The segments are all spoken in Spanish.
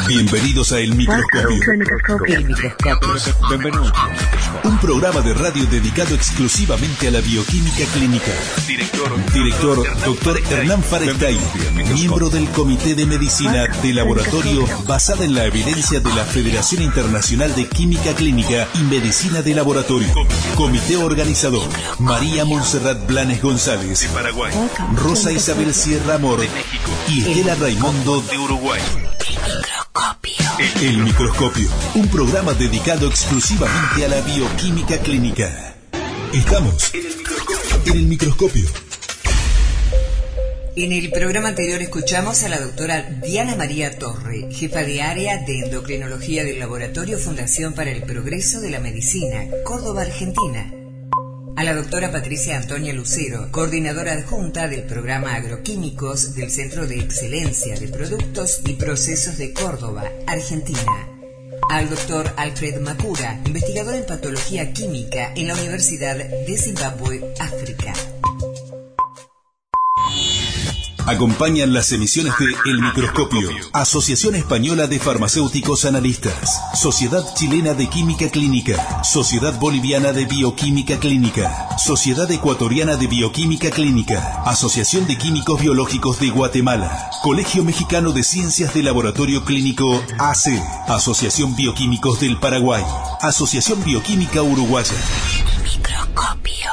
Bienvenidos a El Microscopio. El microscopio. Benvenuti. Un programa de radio dedicado exclusivamente a la bioquímica clínica. Director Dr. Hernán Farenstein, miembro del Comité de Medicina de Laboratorio basada en la evidencia de la Federación Internacional de Química Clínica y Medicina de Laboratorio. Comité organizador: María Montserrat Blanes González, de Paraguay, Rosa Isabel Sierra Amor, de México, y Estela Raimundo, de Uruguay. El Microscopio, un programa dedicado exclusivamente a la bioquímica clínica. Estamos en el microscopio. En el programa anterior escuchamos a la doctora Diana María Torre, jefa de área de endocrinología del Laboratorio Fundación para el Progreso de la Medicina, Córdoba, Argentina. A la doctora Patricia Antonia Lucero, coordinadora adjunta del programa Agroquímicos del Centro de Excelencia de Productos y Procesos de Córdoba, Argentina. Al doctor Alfred Macura, investigador en patología química en la Universidad de Zimbabue, África. Acompañan las emisiones de El Microscopio, Asociación Española de Farmacéuticos Analistas, Sociedad Chilena de Química Clínica, Sociedad Boliviana de Bioquímica Clínica, Sociedad Ecuatoriana de Bioquímica Clínica, Asociación de Químicos Biológicos de Guatemala, Colegio Mexicano de Ciencias de Laboratorio Clínico AC, Asociación Bioquímicos del Paraguay, Asociación Bioquímica Uruguaya. Microscopio.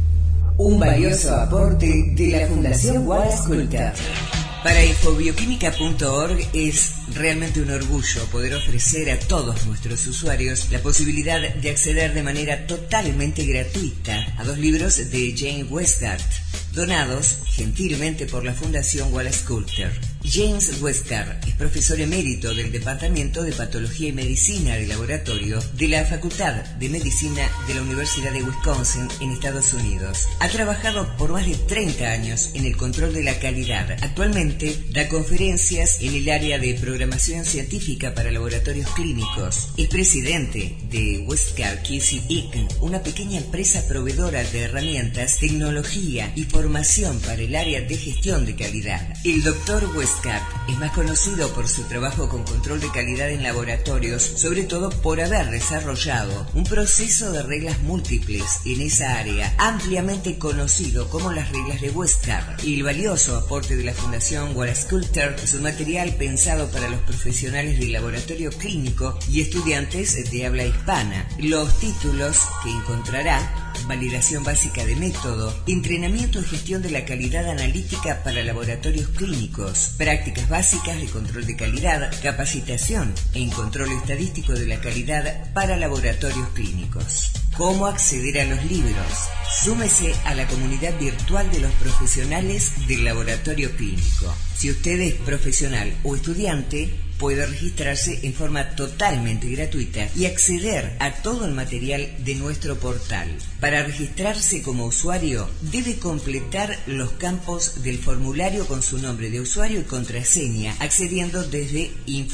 Un valioso aporte de la Fundación Wallace Coulter. Para infobioquímica.org es realmente un orgullo poder ofrecer a todos nuestros usuarios la posibilidad de acceder de manera totalmente gratuita a 2 libros de Jane Westgard, donados gentilmente por la Fundación Wallace Coulter. James Westgard es profesor emérito del Departamento de Patología y Medicina de Laboratorio de la Facultad de Medicina de la Universidad de Wisconsin en Estados Unidos. Ha trabajado por más de 30 años en el control de la calidad. Actualmente da conferencias en el área de programación científica para laboratorios clínicos. Es presidente de Westgard QC Inc., una pequeña empresa proveedora de herramientas, tecnología y formación para el área de gestión de calidad. El Dr. Westgard es más conocido por su trabajo con control de calidad en laboratorios, sobre todo por haber desarrollado un proceso de reglas múltiples en esa área, ampliamente conocido como las reglas de Westgard. El valioso aporte de la Fundación Wallace Coulter es un material pensado para los profesionales del laboratorio clínico y estudiantes de habla hispana. Los títulos que encontrará: validación básica de método, entrenamiento y gestión de la calidad analítica para laboratorios clínicos, prácticas básicas de control de calidad, capacitación en control estadístico de la calidad para laboratorios clínicos. ¿Cómo acceder a los libros? Súmese a la comunidad virtual de los profesionales del laboratorio clínico. Si usted es profesional o estudiante, puede registrarse en forma totalmente gratuita y acceder a todo el material de nuestro portal. Para registrarse como usuario, debe completar los campos del formulario con su nombre de usuario y contraseña, accediendo desde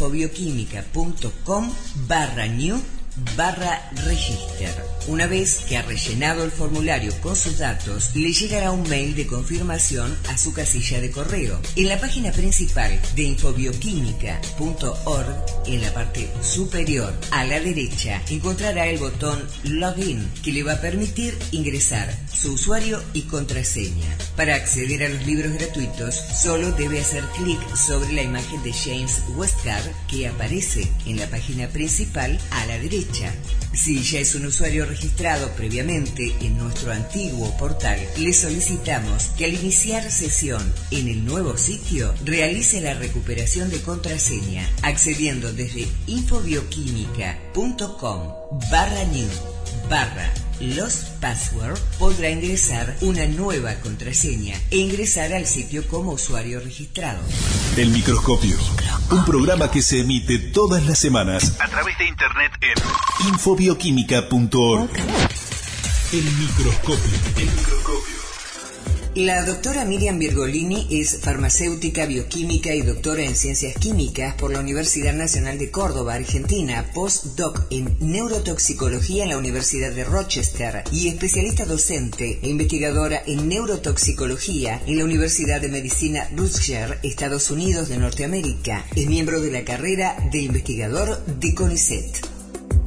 infobioquímica.com/new/register. Una vez que ha rellenado el formulario con sus datos, le llegará un mail de confirmación a su casilla de correo. En la página principal de infobioquímica.org, en la parte superior a la derecha, encontrará el botón Login, que le va a permitir ingresar su usuario y contraseña. Para acceder a los libros gratuitos, solo debe hacer clic sobre la imagen de James Westgard que aparece en la página principal a la derecha. Si ya es un usuario registrado previamente en nuestro antiguo portal, le solicitamos que al iniciar sesión en el nuevo sitio realice la recuperación de contraseña accediendo desde infobioquímica.com/new/los password. Podrá ingresar una nueva contraseña e ingresar al sitio como usuario registrado. El Microscopio, un programa que se emite todas las semanas a través de internet en infobioquímica.org. El Microscopio. La doctora Miriam Virgolini es farmacéutica, bioquímica y doctora en ciencias químicas por la Universidad Nacional de Córdoba, Argentina, postdoc en neurotoxicología en la Universidad de Rochester y especialista docente e investigadora en neurotoxicología en la Universidad de Medicina Rutgers, Estados Unidos de Norteamérica. Es miembro de la carrera de investigador de CONICET.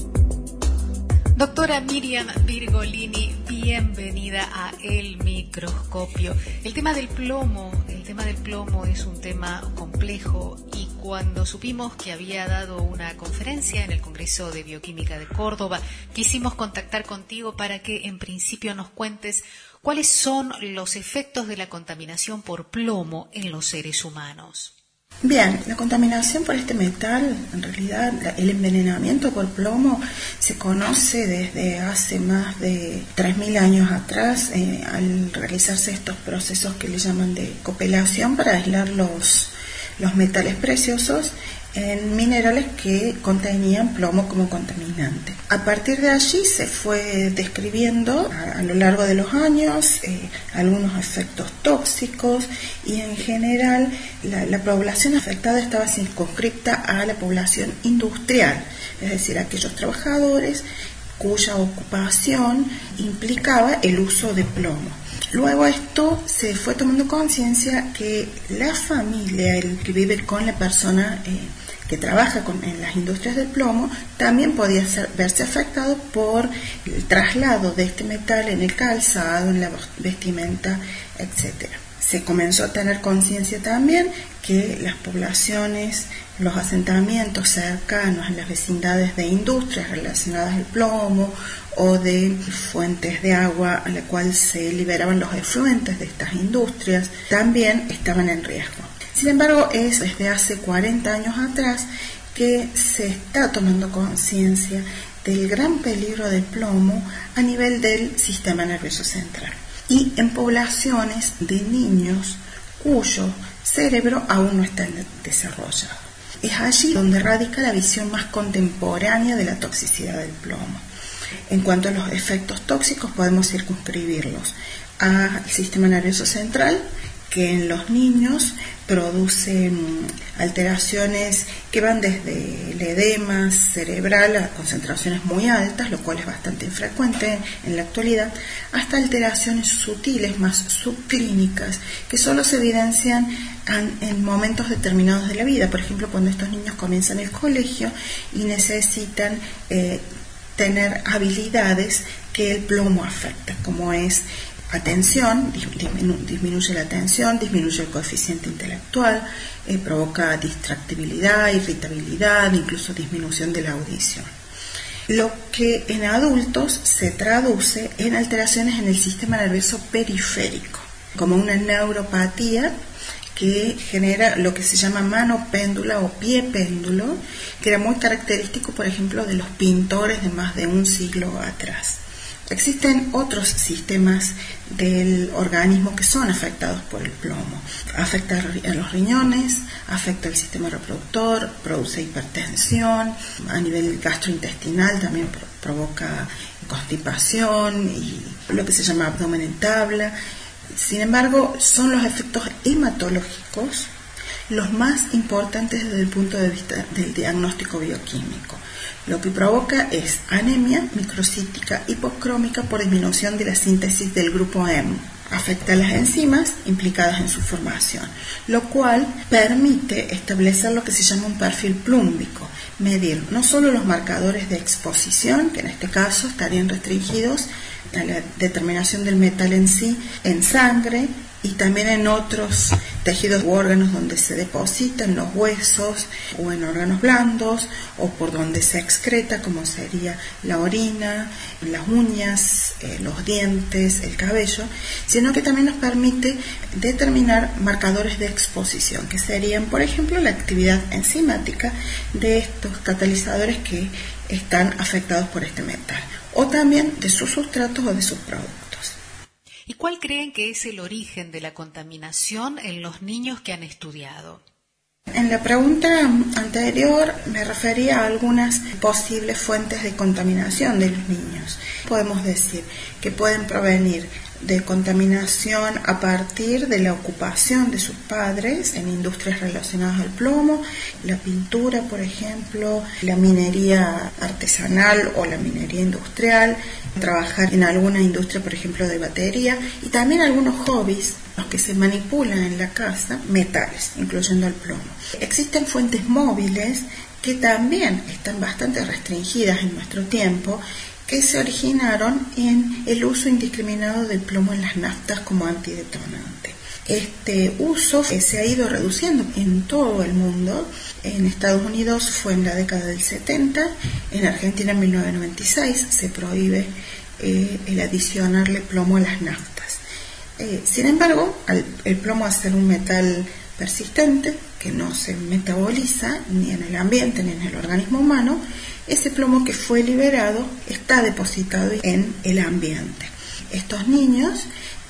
Doctora Miriam Virgolini, bienvenida a El Microscopio. El tema del plomo es un tema complejo y cuando supimos que había dado una conferencia en el Congreso de Bioquímica de Córdoba, quisimos contactar contigo para que en principio nos cuentes cuáles son los efectos de la contaminación por plomo en los seres humanos. Bien, la contaminación por este metal, en realidad el envenenamiento por plomo se conoce desde hace más de 3.000 años atrás, al realizarse estos procesos que le llaman de copelación para aislar los metales preciosos en minerales que contenían plomo como contaminante. A partir de allí se fue describiendo a lo largo de los años algunos efectos tóxicos y en general la población afectada estaba circunscripta a la población industrial, es decir, aquellos trabajadores cuya ocupación implicaba el uso de plomo. Luego esto se fue tomando conciencia que la familia, el que vive con la persona que trabaja en las industrias del plomo, también podía verse afectado por el traslado de este metal en el calzado, en la vestimenta, etc. Se comenzó a tener conciencia también que las poblaciones, los asentamientos cercanos en las vecindades de industrias relacionadas al plomo o de fuentes de agua a la cual se liberaban los efluentes de estas industrias, también estaban en riesgo. Sin embargo, es desde hace 40 años atrás que se está tomando conciencia del gran peligro del plomo a nivel del sistema nervioso central y en poblaciones de niños cuyo cerebro aún no está desarrollado. Es allí donde radica la visión más contemporánea de la toxicidad del plomo. En cuanto a los efectos tóxicos, podemos circunscribirlos al sistema nervioso central, que en los niños produce alteraciones que van desde el edema cerebral a concentraciones muy altas, lo cual es bastante infrecuente en la actualidad, hasta alteraciones sutiles, más subclínicas, que solo se evidencian en momentos determinados de la vida. Por ejemplo, cuando estos niños comienzan el colegio y necesitan tener habilidades que el plomo afecta, como es atención, disminuye la atención, disminuye el coeficiente intelectual, provoca distractibilidad, irritabilidad, incluso disminución de la audición. Lo que en adultos se traduce en alteraciones en el sistema nervioso periférico, como una neuropatía que genera lo que se llama mano péndula o pie péndulo, que era muy característico, por ejemplo, de los pintores de más de un siglo atrás. Existen otros sistemas del organismo que son afectados por el plomo. Afecta a los riñones, afecta al sistema reproductor, produce hipertensión, a nivel gastrointestinal también provoca constipación y lo que se llama abdomen en tabla. Sin embargo, son los efectos hematológicos los más importantes desde el punto de vista del diagnóstico bioquímico. Lo que provoca es anemia microcítica hipocrómica por disminución de la síntesis del grupo M. Afecta a las enzimas implicadas en su formación, lo cual permite establecer lo que se llama un perfil plúmbico, medir no solo los marcadores de exposición, que en este caso estarían restringidos a la determinación del metal en sí en sangre, y también en otros tejidos u órganos donde se deposita, en los huesos o en órganos blandos o por donde se excreta, como sería la orina, las uñas, los dientes, el cabello, sino que también nos permite determinar marcadores de exposición, que serían, por ejemplo, la actividad enzimática de estos catalizadores que están afectados por este metal, o también de sus sustratos o de sus productos. ¿Y cuál creen que es el origen de la contaminación en los niños que han estudiado? En la pregunta anterior me refería a algunas posibles fuentes de contaminación de los niños. Podemos decir que pueden provenir de contaminación a partir de la ocupación de sus padres en industrias relacionadas al plomo, la pintura, por ejemplo, la minería artesanal o la minería industrial, trabajar en alguna industria, por ejemplo, de batería, y también algunos hobbies, los que se manipulan en la casa, metales, incluyendo el plomo. Existen fuentes móviles que también están bastante restringidas en nuestro tiempo, que se originaron en el uso indiscriminado del plomo en las naftas como antidetonante. Este uso se ha ido reduciendo en todo el mundo. En Estados Unidos fue en la década del 70, en Argentina en 1996 se prohíbe el adicionarle plomo a las naftas. Sin embargo, el plomo, al ser un metal persistente que no se metaboliza ni en el ambiente ni en el organismo humano, ese plomo que fue liberado está depositado en el ambiente. Estos niños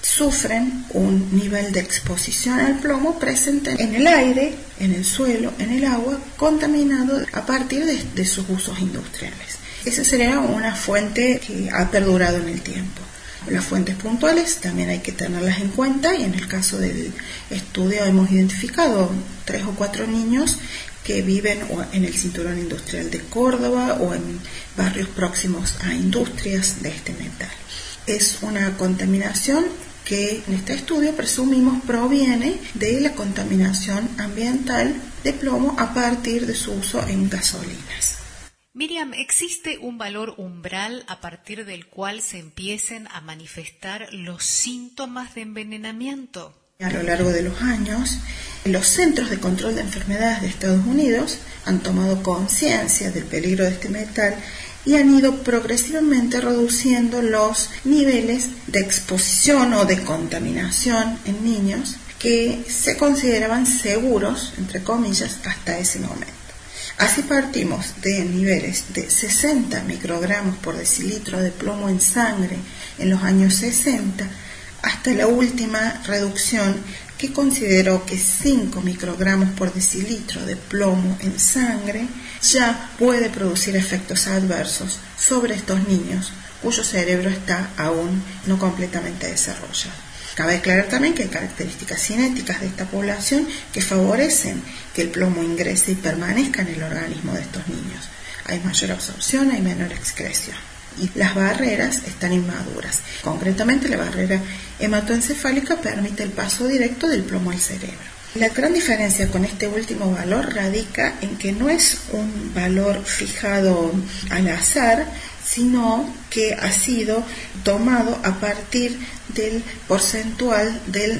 sufren un nivel de exposición al plomo presente en el aire, en el suelo, en el agua, contaminado a partir de sus usos industriales. Esa sería una fuente que ha perdurado en el tiempo. Las fuentes puntuales también hay que tenerlas en cuenta, y en el caso del estudio hemos identificado 3 o 4 niños que viven en el cinturón industrial de Córdoba o en barrios próximos a industrias de este metal. Es una contaminación que en este estudio presumimos proviene de la contaminación ambiental de plomo a partir de su uso en gasolinas. Miriam, ¿existe un valor umbral a partir del cual se empiecen a manifestar los síntomas de envenenamiento? A lo largo de los años, los Centros de Control de Enfermedades de Estados Unidos han tomado conciencia del peligro de este metal y han ido progresivamente reduciendo los niveles de exposición o de contaminación en niños que se consideraban seguros, entre comillas, hasta ese momento. Así partimos de niveles de 60 microgramos por decilitro de plomo en sangre en los años 60 hasta la última reducción que consideró que 5 microgramos por decilitro de plomo en sangre ya puede producir efectos adversos sobre estos niños cuyo cerebro está aún no completamente desarrollado. Cabe aclarar también que hay características cinéticas de esta población que favorecen que el plomo ingrese y permanezca en el organismo de estos niños. Hay mayor absorción, hay menor excreción. Y las barreras están inmaduras. Concretamente, la barrera hematoencefálica permite el paso directo del plomo al cerebro. La gran diferencia con este último valor radica en que no es un valor fijado al azar, sino que ha sido tomado a partir del porcentual del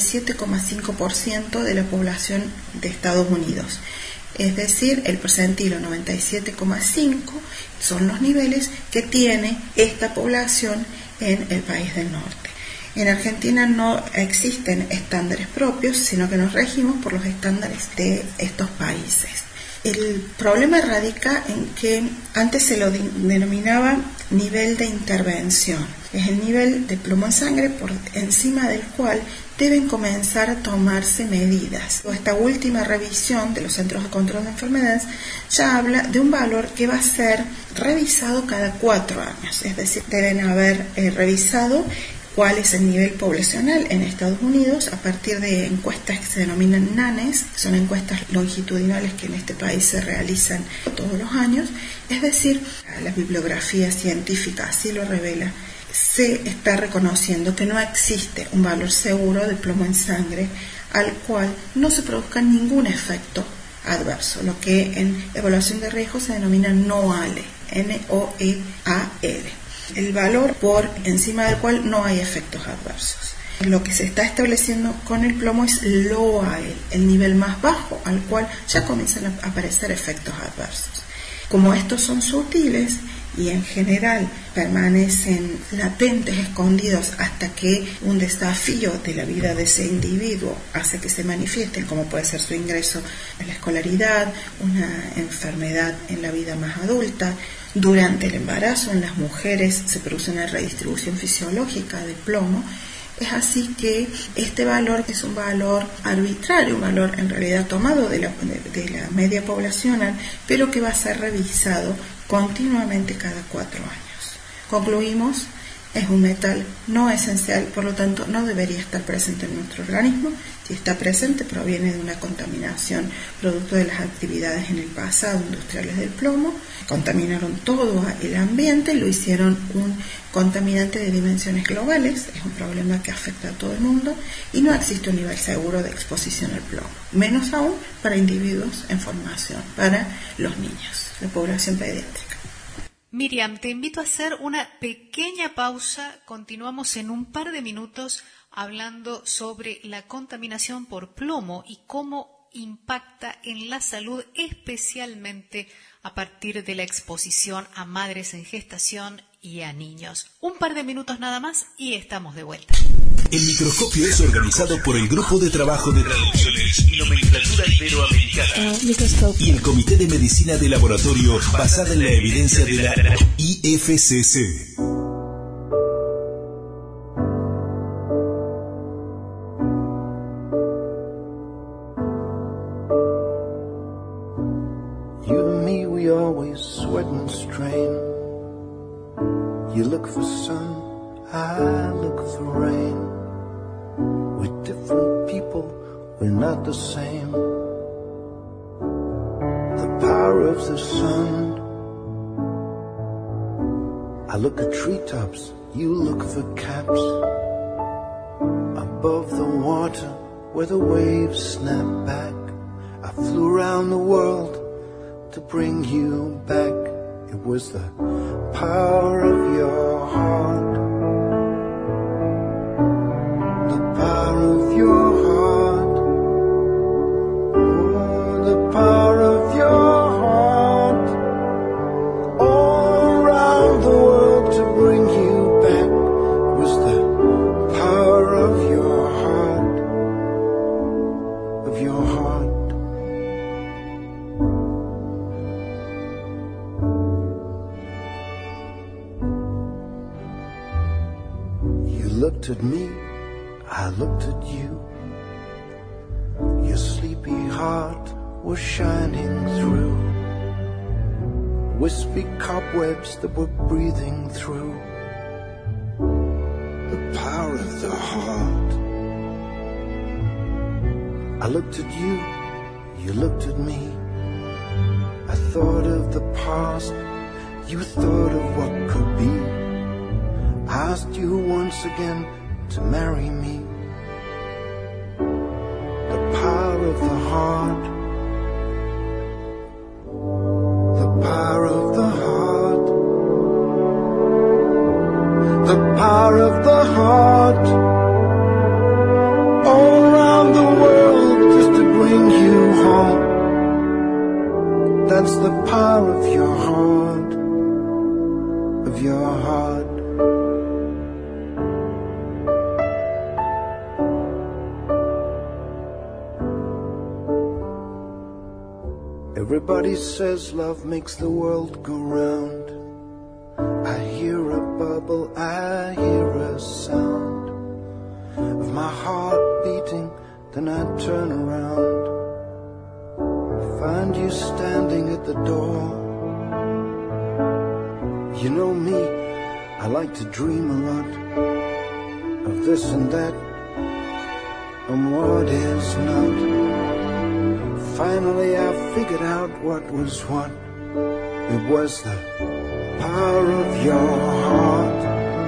97,5% de la población de Estados Unidos. Es decir, el percentilo 97,5 son los niveles que tiene esta población en el país del norte. En Argentina no existen estándares propios, sino que nos regimos por los estándares de estos países. El problema radica en que antes se lo denominaba nivel de intervención. Es el nivel de plomo en sangre por encima del cual deben comenzar a tomarse medidas. Esta última revisión de los Centros de Control de Enfermedades ya habla de un valor que va a ser revisado cada 4 años. Es decir, deben haber revisado cuál es el nivel poblacional en Estados Unidos a partir de encuestas que se denominan NANES, que son encuestas longitudinales que en este país se realizan todos los años. Es decir, la bibliografía científica así lo revela, se está reconociendo que no existe un valor seguro de plomo en sangre al cual no se produzca ningún efecto adverso, lo que en evaluación de riesgo se denomina NOALE, NOEAL. El valor por encima del cual no hay efectos adversos. Lo que se está estableciendo con el plomo es LOAEL, el nivel más bajo al cual ya comienzan a aparecer efectos adversos. Como estos son sutiles y en general permanecen latentes, escondidos, hasta que un desafío de la vida de ese individuo hace que se manifiesten, como puede ser su ingreso a la escolaridad, una enfermedad en la vida más adulta. Durante el embarazo en las mujeres se produce una redistribución fisiológica de plomo. Es así que este valor es un valor arbitrario, un valor en realidad tomado de la media poblacional, pero que va a ser revisado continuamente cada 4 años. Concluimos es un metal no esencial, por lo tanto no debería estar presente en nuestro organismo. Si está presente, proviene de una contaminación producto de las actividades en el pasado industriales del plomo. Contaminaron todo el ambiente, lo hicieron un contaminante de dimensiones globales. Es un problema que afecta a todo el mundo y no existe un nivel seguro de exposición al plomo, menos aún para individuos en formación, para los niños, la población pediátrica. Miriam, te invito a hacer una pequeña pausa. Continuamos en un par de minutos hablando sobre la contaminación por plomo y cómo impacta en la salud, especialmente a partir de la exposición a madres en gestación y a niños. Un par de minutos nada más y estamos de vuelta. El microscopio es organizado por el Grupo de Trabajo de Traducciones y Nomenclatura Iberoamericana y el Comité de Medicina de Laboratorio basada en la evidencia de la IFCC. You and me, we always sweat and strain. You look for sun, I look for rain. We're different people, we're not the same. The power of the sun. I look at treetops, you look for caps. Above the water, where the waves snap back. I flew around the world to bring you back. It was the power of your heart. The power of your heart. Oh, the power of your heart. All around the world to bring you back. It was the power of your heart. Of your heart. Looked at me, I looked at you. Your sleepy heart was shining through wispy cobwebs that were breathing through. The power of the heart. I looked at you, you looked at me. I thought of the past, you thought of what could be. Asked you once again to marry me. The power of the heart. The power of the heart. The power of the heart. All around the world just to bring you home. That's the power of your heart. Of your heart. Everybody says love makes the world go round. I hear a bubble, I hear a sound of my heart beating, then I turn around. Find you standing at the door. You know me, I like to dream a lot of this and that, and what is not. Finally I figured out what was what. It was the power of your heart.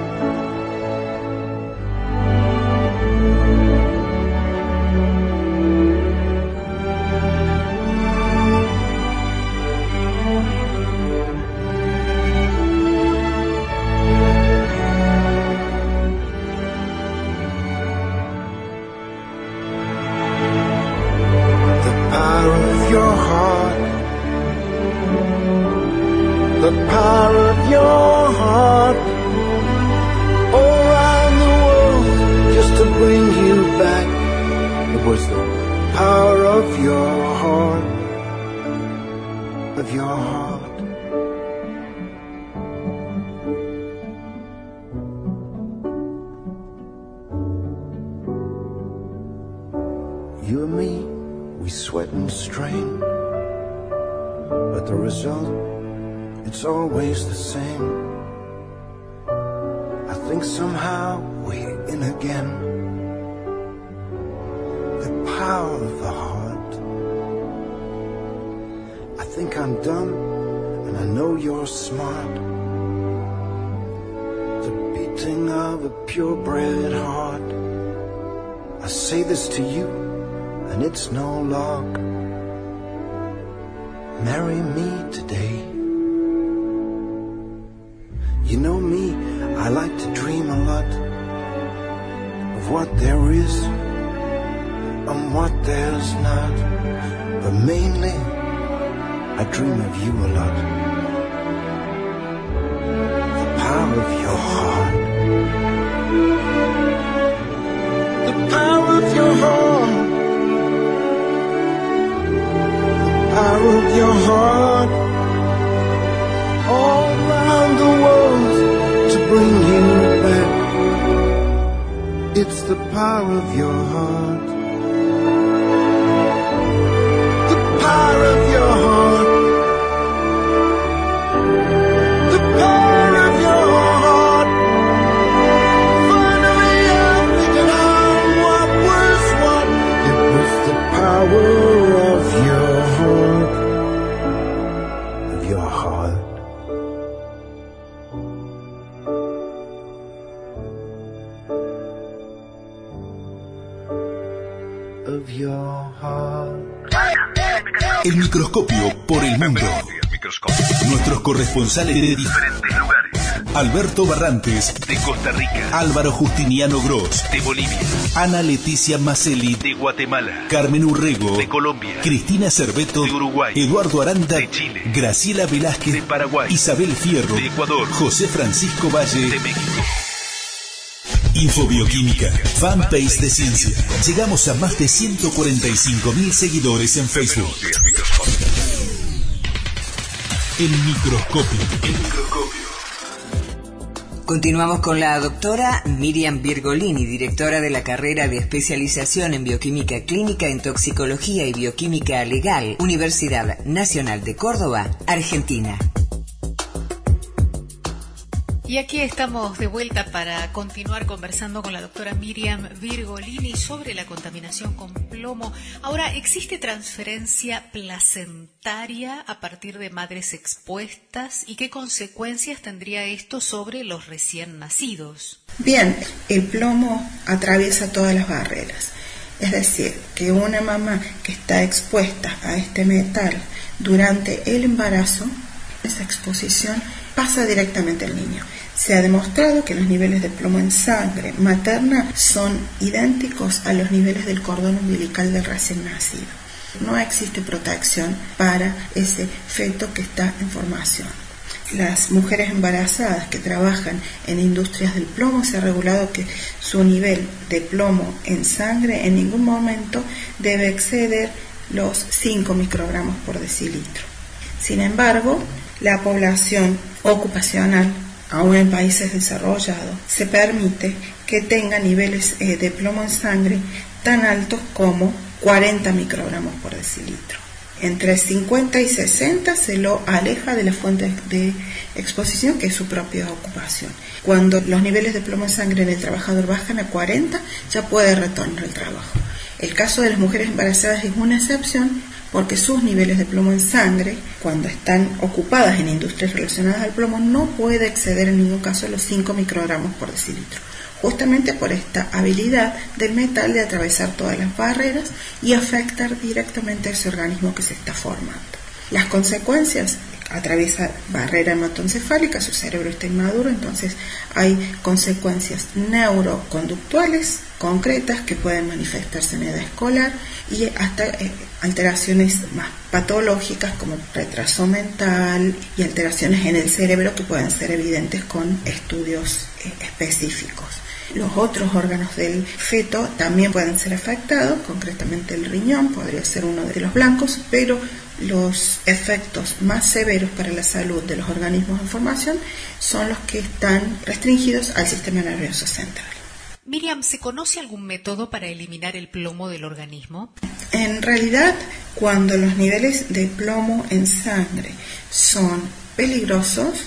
The power of your heart. All around the world just to bring you back. It was the power of your heart. Of your heart. You and me, we sweat and strain, but the result, it's always the same. I think somehow we're in again. The power of the heart. I think I'm dumb and I know you're smart. The beating of a purebred heart. I say this to you and it's no lark. Marry me today. You know me, I like to dream a lot of what there is and what there's not. But mainly, I dream of you a lot. The power of your heart. The power of your heart. The power of your heart. All around the world to bring you back. It's the power of your heart. The power of your heart. The power of your heart. Finally I figured out what was what. It was the power of your heart. Of your heart. Of your heart. El microscopio por el mundo. Nuestros corresponsales de diferentes lugares. Alberto Barrantes, de Costa Rica. Álvaro Justiniano Gross, de Bolivia. Ana Leticia Macelli, de Guatemala. Carmen Urrego, de Colombia. Cristina Cerveto, de Uruguay. Eduardo Aranda, de Chile. Graciela Velázquez, de Paraguay. Isabel Fierro, de Ecuador. José Francisco Valle, de México. Infobioquímica, fanpage de ciencia. Llegamos a más de 145.000 seguidores en Facebook. El microscopio. Continuamos con la doctora Miriam Virgolini, directora de la carrera de especialización en bioquímica clínica en toxicología y bioquímica legal, Universidad Nacional de Córdoba, Argentina. Y aquí estamos de vuelta para continuar conversando con la doctora Miriam Virgolini sobre la contaminación con plomo. Ahora, ¿existe transferencia placentaria a partir de madres expuestas? ¿Y qué consecuencias tendría esto sobre los recién nacidos? Bien, el plomo atraviesa todas las barreras. Es decir, que una mamá que está expuesta a este metal durante el embarazo, esa exposición pasa directamente al niño. Se ha demostrado que los niveles de plomo en sangre materna son idénticos a los niveles del cordón umbilical del recién nacido. No existe protección para ese feto que está en formación. Las mujeres embarazadas que trabajan en industrias del plomo, se ha regulado que su nivel de plomo en sangre en ningún momento debe exceder los 5 microgramos por decilitro. Sin embargo, la población ocupacional, aún en países desarrollados, se permite que tenga niveles de plomo en sangre tan altos como 40 microgramos por decilitro. Entre 50 y 60 se lo aleja de la fuente de exposición, que es su propia ocupación. Cuando los niveles de plomo en sangre del trabajador bajan a 40, ya puede retornar al trabajo. El caso de las mujeres embarazadas es una excepción, porque sus niveles de plomo en sangre, cuando están ocupadas en industrias relacionadas al plomo, no puede exceder en ningún caso los 5 microgramos por decilitro, justamente por esta habilidad del metal de atravesar todas las barreras y afectar directamente a ese organismo que se está formando. Las consecuencias: atraviesa barrera hematoencefálica, su cerebro está inmaduro, entonces hay consecuencias neuroconductuales concretas que pueden manifestarse en edad escolar y hasta alteraciones más patológicas como retraso mental y alteraciones en el cerebro que pueden ser evidentes con estudios específicos. Los otros órganos del feto también pueden ser afectados, concretamente el riñón podría ser uno de los blancos, pero los efectos más severos para la salud de los organismos en formación son los que están restringidos al sistema nervioso central. Miriam, ¿se conoce algún método para eliminar el plomo del organismo? En realidad, cuando los niveles de plomo en sangre son peligrosos,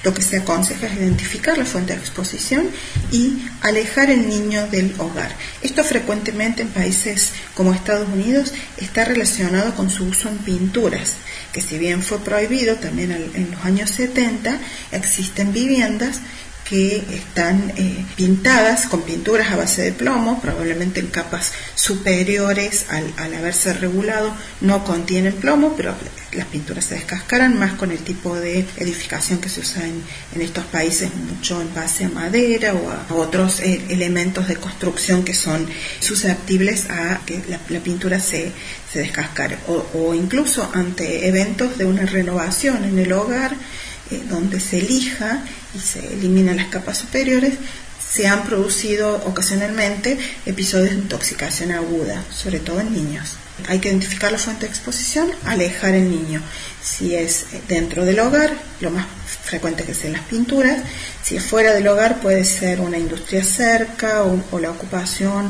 lo que se aconseja es identificar la fuente de exposición y alejar el niño del hogar. Esto frecuentemente en países como Estados Unidos está relacionado con su uso en pinturas, que si bien fue prohibido también en los años 70, existen viviendas que están pintadas con pinturas a base de plomo, probablemente en capas superiores al haberse regulado, no contienen plomo, pero las pinturas se descascaran más con el tipo de edificación que se usa en estos países, mucho en base a madera o a otros elementos de construcción que son susceptibles a que la pintura se descascare, o incluso ante eventos de una renovación en el hogar, donde se lija y se eliminan las capas superiores, se han producido ocasionalmente episodios de intoxicación aguda, sobre todo en niños. Hay que identificar la fuente de exposición, alejar el niño. Si es dentro del hogar, lo más frecuente que sean las pinturas. Si es fuera del hogar, puede ser una industria cerca o la ocupación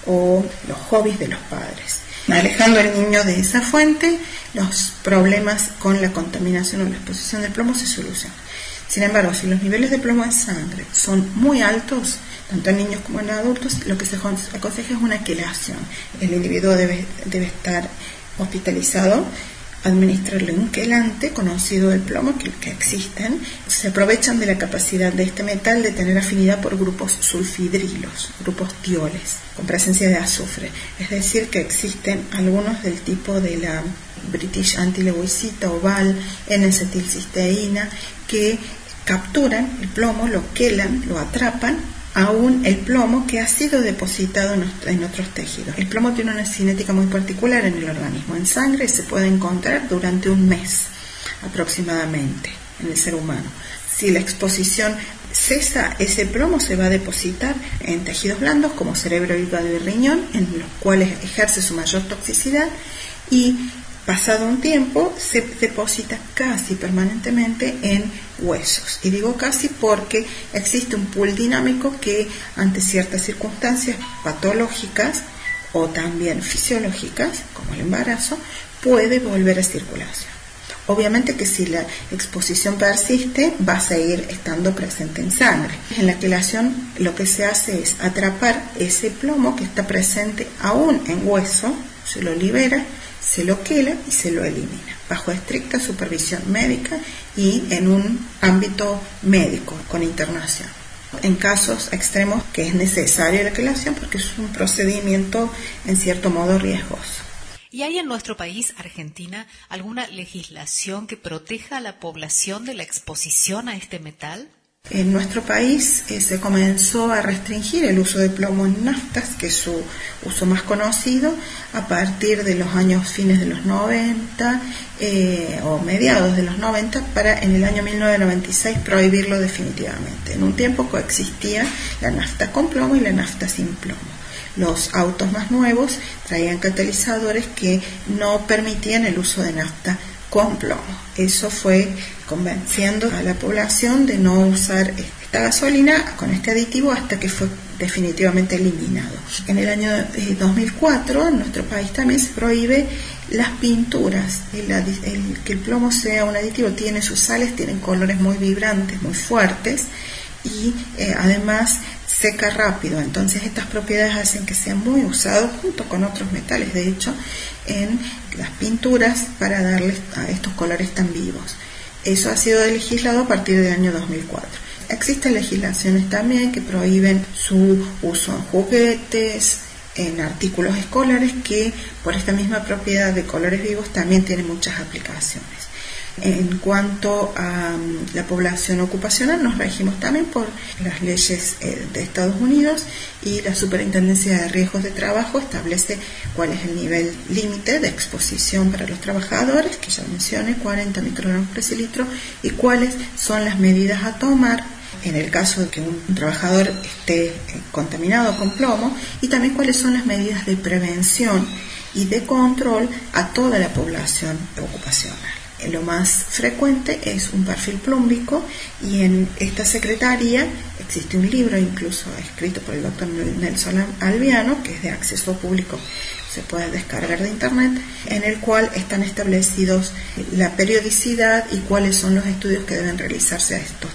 o los hobbies de los padres. Alejando al niño de esa fuente, los problemas con la contaminación o la exposición del plomo se solucionan. Sin embargo, si los niveles de plomo en sangre son muy altos, tanto en niños como en adultos, lo que se aconseja es una quelación. El individuo debe estar hospitalizado, administrarle un quelante conocido del plomo que existen. Se aprovechan de la capacidad de este metal de tener afinidad por grupos sulfidrilos, grupos tioles, con presencia de azufre. Es decir, que existen algunos del tipo de la British antileucita o VAL, N-acetilcisteína, que capturan el plomo, lo quelan, lo atrapan, aún el plomo que ha sido depositado en otros tejidos. El plomo tiene una cinética muy particular en el organismo. En sangre se puede encontrar durante un mes aproximadamente en el ser humano. Si la exposición cesa, ese plomo se va a depositar en tejidos blandos como cerebro, hígado y riñón, en los cuales ejerce su mayor toxicidad, y pasado un tiempo se deposita casi permanentemente en huesos. Y digo casi porque existe un pool dinámico que ante ciertas circunstancias patológicas o también fisiológicas, como el embarazo, puede volver a circulación. Obviamente que si la exposición persiste, va a seguir estando presente en sangre. En la quelación lo que se hace es atrapar ese plomo que está presente aún en hueso, se lo libera, se lo quela y se lo elimina, bajo estricta supervisión médica y en un ámbito médico, con internación. En casos extremos que es necesaria la quelación porque es un procedimiento en cierto modo riesgoso. ¿Y hay en nuestro país, Argentina, alguna legislación que proteja a la población de la exposición a este metal? En nuestro país se comenzó a restringir el uso de plomo en naftas, que es su uso más conocido, a partir de los años fines de los 90 o mediados de los 90, para en el año 1996 prohibirlo definitivamente. En un tiempo coexistía la nafta con plomo y la nafta sin plomo. Los autos más nuevos traían catalizadores que no permitían el uso de nafta con plomo. Eso fue convenciendo a la población de no usar esta gasolina con este aditivo hasta que fue definitivamente eliminado. En el año 2004 en nuestro país también se prohíbe las pinturas. Que el plomo sea un aditivo tiene sus sales, tienen colores muy vibrantes, muy fuertes y además seca rápido. Entonces estas propiedades hacen que sea muy usado junto con otros metales, de hecho, en las pinturas para darles a estos colores tan vivos. Eso ha sido legislado a partir del año 2004. Existen legislaciones también que prohíben su uso en juguetes, en artículos escolares, que por esta misma propiedad de colores vivos también tienen muchas aplicaciones. En cuanto a la población ocupacional, nos regimos también por las leyes de Estados Unidos, y la Superintendencia de Riesgos de Trabajo establece cuál es el nivel límite de exposición para los trabajadores, que ya mencioné, 40 microgramos por decilitro, y cuáles son las medidas a tomar en el caso de que un trabajador esté contaminado con plomo, y también cuáles son las medidas de prevención y de control a toda la población ocupacional. Lo más frecuente es un perfil plúmbico, y en esta secretaría existe un libro incluso escrito por el doctor Nelson Albiano, que es de acceso público, se puede descargar de internet, en el cual están establecidos la periodicidad y cuáles son los estudios que deben realizarse a estos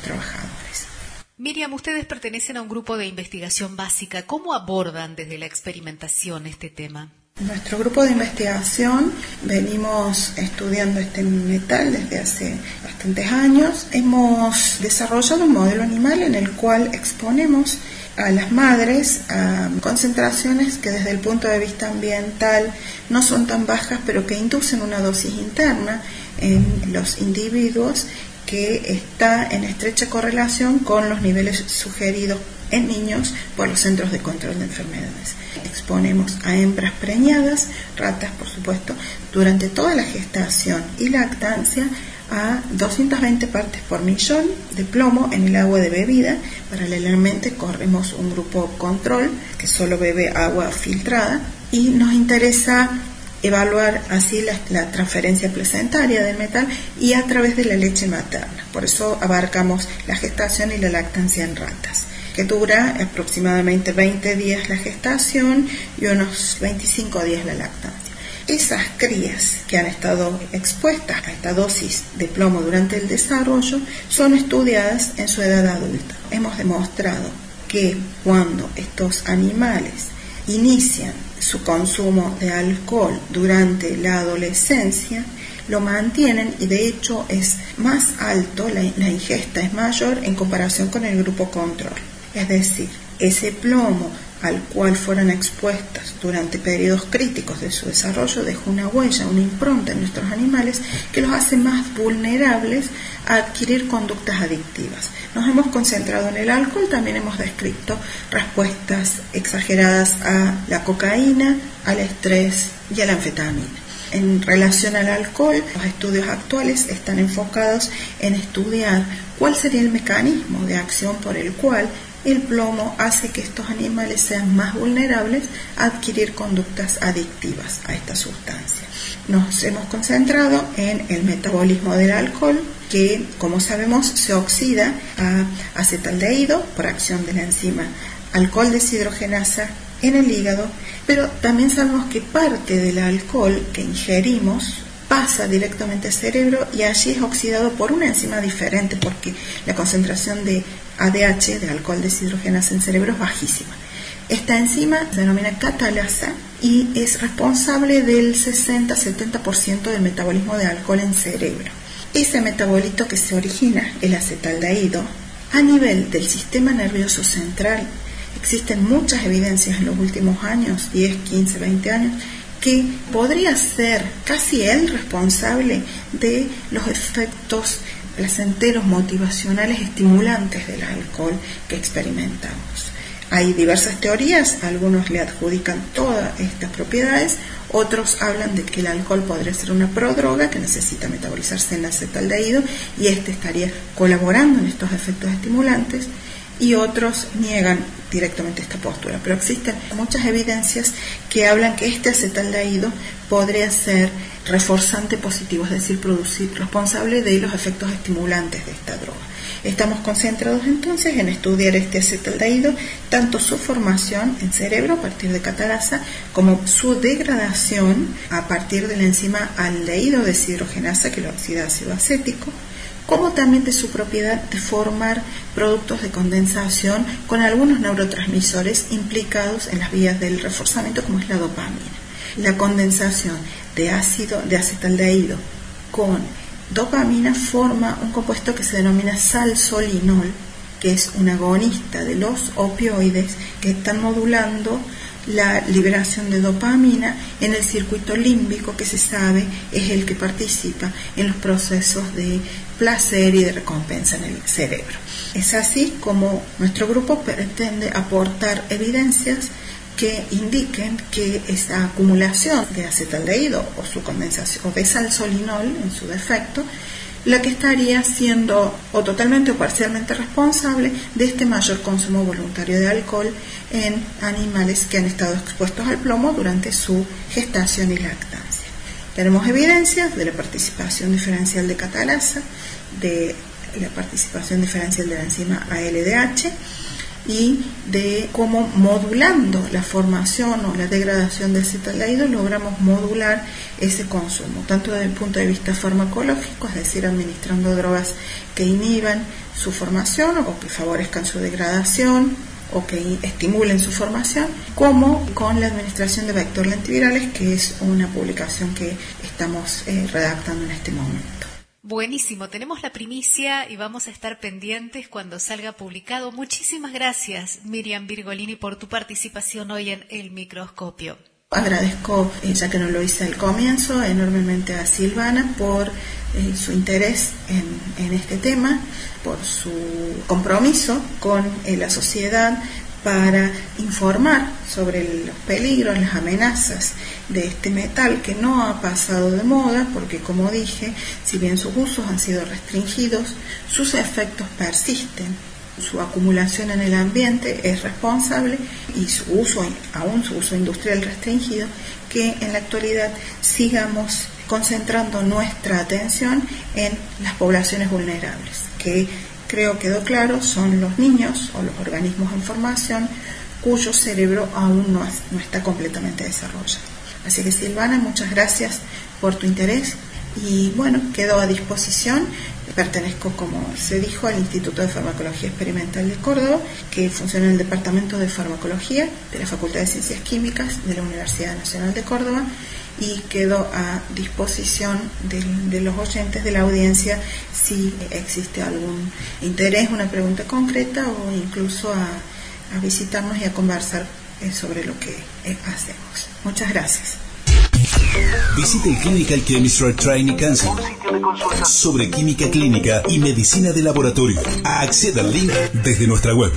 trabajadores. Miriam, ustedes pertenecen a un grupo de investigación básica. ¿Cómo abordan desde la experimentación este tema? Nuestro grupo de investigación venimos estudiando este metal desde hace bastantes años. Hemos desarrollado un modelo animal en el cual exponemos a las madres a concentraciones que desde el punto de vista ambiental no son tan bajas, pero que inducen una dosis interna en los individuos que está en estrecha correlación con los niveles sugeridos en niños por los centros de control de enfermedades. Exponemos a hembras preñadas, ratas por supuesto, durante toda la gestación y lactancia a 220 partes por millón de plomo en el agua de bebida. Paralelamente corremos un grupo control que solo bebe agua filtrada y nos interesa evaluar así la transferencia placentaria del metal y a través de la leche materna. Por eso abarcamos la gestación y la lactancia en ratas, que dura aproximadamente 20 días la gestación y unos 25 días la lactancia. Esas crías que han estado expuestas a esta dosis de plomo durante el desarrollo son estudiadas en su edad adulta. Hemos demostrado que cuando estos animales inician su consumo de alcohol durante la adolescencia, lo mantienen y de hecho es más alto, la ingesta es mayor en comparación con el grupo control. Es decir, ese plomo al cual fueron expuestas durante periodos críticos de su desarrollo dejó una huella, una impronta en nuestros animales que los hace más vulnerables a adquirir conductas adictivas. Nos hemos concentrado en el alcohol, también hemos descrito respuestas exageradas a la cocaína, al estrés y a la anfetamina. En relación al alcohol, los estudios actuales están enfocados en estudiar cuál sería el mecanismo de acción por el cual el plomo hace que estos animales sean más vulnerables a adquirir conductas adictivas a esta sustancia. Nos hemos concentrado en el metabolismo del alcohol, que, como sabemos, se oxida a acetaldehído por acción de la enzima alcohol deshidrogenasa en el hígado, pero también sabemos que parte del alcohol que ingerimos pasa directamente al cerebro y allí es oxidado por una enzima diferente porque la concentración de ADH, de alcohol deshidrogenasa en cerebro, es bajísima. Esta enzima se denomina catalasa y es responsable del 60-70% del metabolismo de alcohol en cerebro. Ese metabolito que se origina, el acetaldehído, a nivel del sistema nervioso central, existen muchas evidencias en los últimos años, 10, 15, 20 años, que podría ser casi el responsable de los efectos placenteros, motivacionales, estimulantes del alcohol que experimentamos. Hay diversas teorías, algunos le adjudican todas estas propiedades, otros hablan de que el alcohol podría ser una prodroga que necesita metabolizarse en acetaldehído y este estaría colaborando en estos efectos estimulantes, y otros niegan directamente esta postura. Pero existen muchas evidencias que hablan que este acetaldehído podría ser reforzante positivo, es decir, responsable de los efectos estimulantes de esta droga. Estamos concentrados entonces en estudiar este acetaldehído, tanto su formación en cerebro a partir de catalasa, como su degradación a partir de la enzima aldehído deshidrogenasa que lo oxida a ácido acético, como también de su propiedad de formar productos de condensación con algunos neurotransmisores implicados en las vías del reforzamiento, como es la dopamina. La condensación de acetaldehído con dopamina forma un compuesto que se denomina salsolinol, que es un agonista de los opioides que están modulando la liberación de dopamina en el circuito límbico, que se sabe es el que participa en los procesos de placer y de recompensa en el cerebro. Es así como nuestro grupo pretende aportar evidencias que indiquen que esa acumulación de acetaldehído o su condensación o de salsolinol en su defecto, la que estaría siendo o totalmente o parcialmente responsable de este mayor consumo voluntario de alcohol en animales que han estado expuestos al plomo durante su gestación y lactancia. Tenemos evidencias de la participación diferencial de catalasa, de la participación diferencial de la enzima ALDH y de cómo modulando la formación o la degradación de acetaldehído logramos modular ese consumo, tanto desde el punto de vista farmacológico, es decir, administrando drogas que inhiban su formación o que favorezcan su degradación o que estimulen su formación, como con la administración de vectores antivirales, que es una publicación que estamos redactando en este momento. Buenísimo, tenemos la primicia y vamos a estar pendientes cuando salga publicado. Muchísimas gracias, Miriam Virgolini, por tu participación hoy en El Microscopio. Agradezco, ya que no lo hice al comienzo, enormemente a Silvana por su interés en este tema, por su compromiso con la sociedad para informar sobre los peligros, las amenazas de este metal que no ha pasado de moda, porque como dije, si bien sus usos han sido restringidos, sus efectos persisten. Su acumulación en el ambiente es responsable y su uso, aún su uso industrial restringido, que en la actualidad sigamos concentrando nuestra atención en las poblaciones vulnerables, que creo quedó claro, son los niños o los organismos en formación cuyo cerebro aún no está completamente desarrollado. Así que Silvana, muchas gracias por tu interés y bueno, quedo a disposición. Pertenezco, como se dijo, al Instituto de Farmacología Experimental de Córdoba, que funciona en el Departamento de Farmacología de la Facultad de Ciencias Químicas de la Universidad Nacional de Córdoba, y quedo a disposición de los oyentes, de la audiencia, si existe algún interés, una pregunta concreta o incluso a visitarnos y a conversar sobre lo que hacemos. Muchas gracias. Visite el Clinical Chemistry Training Council sobre química clínica y medicina de laboratorio. Acceda al link desde nuestra web.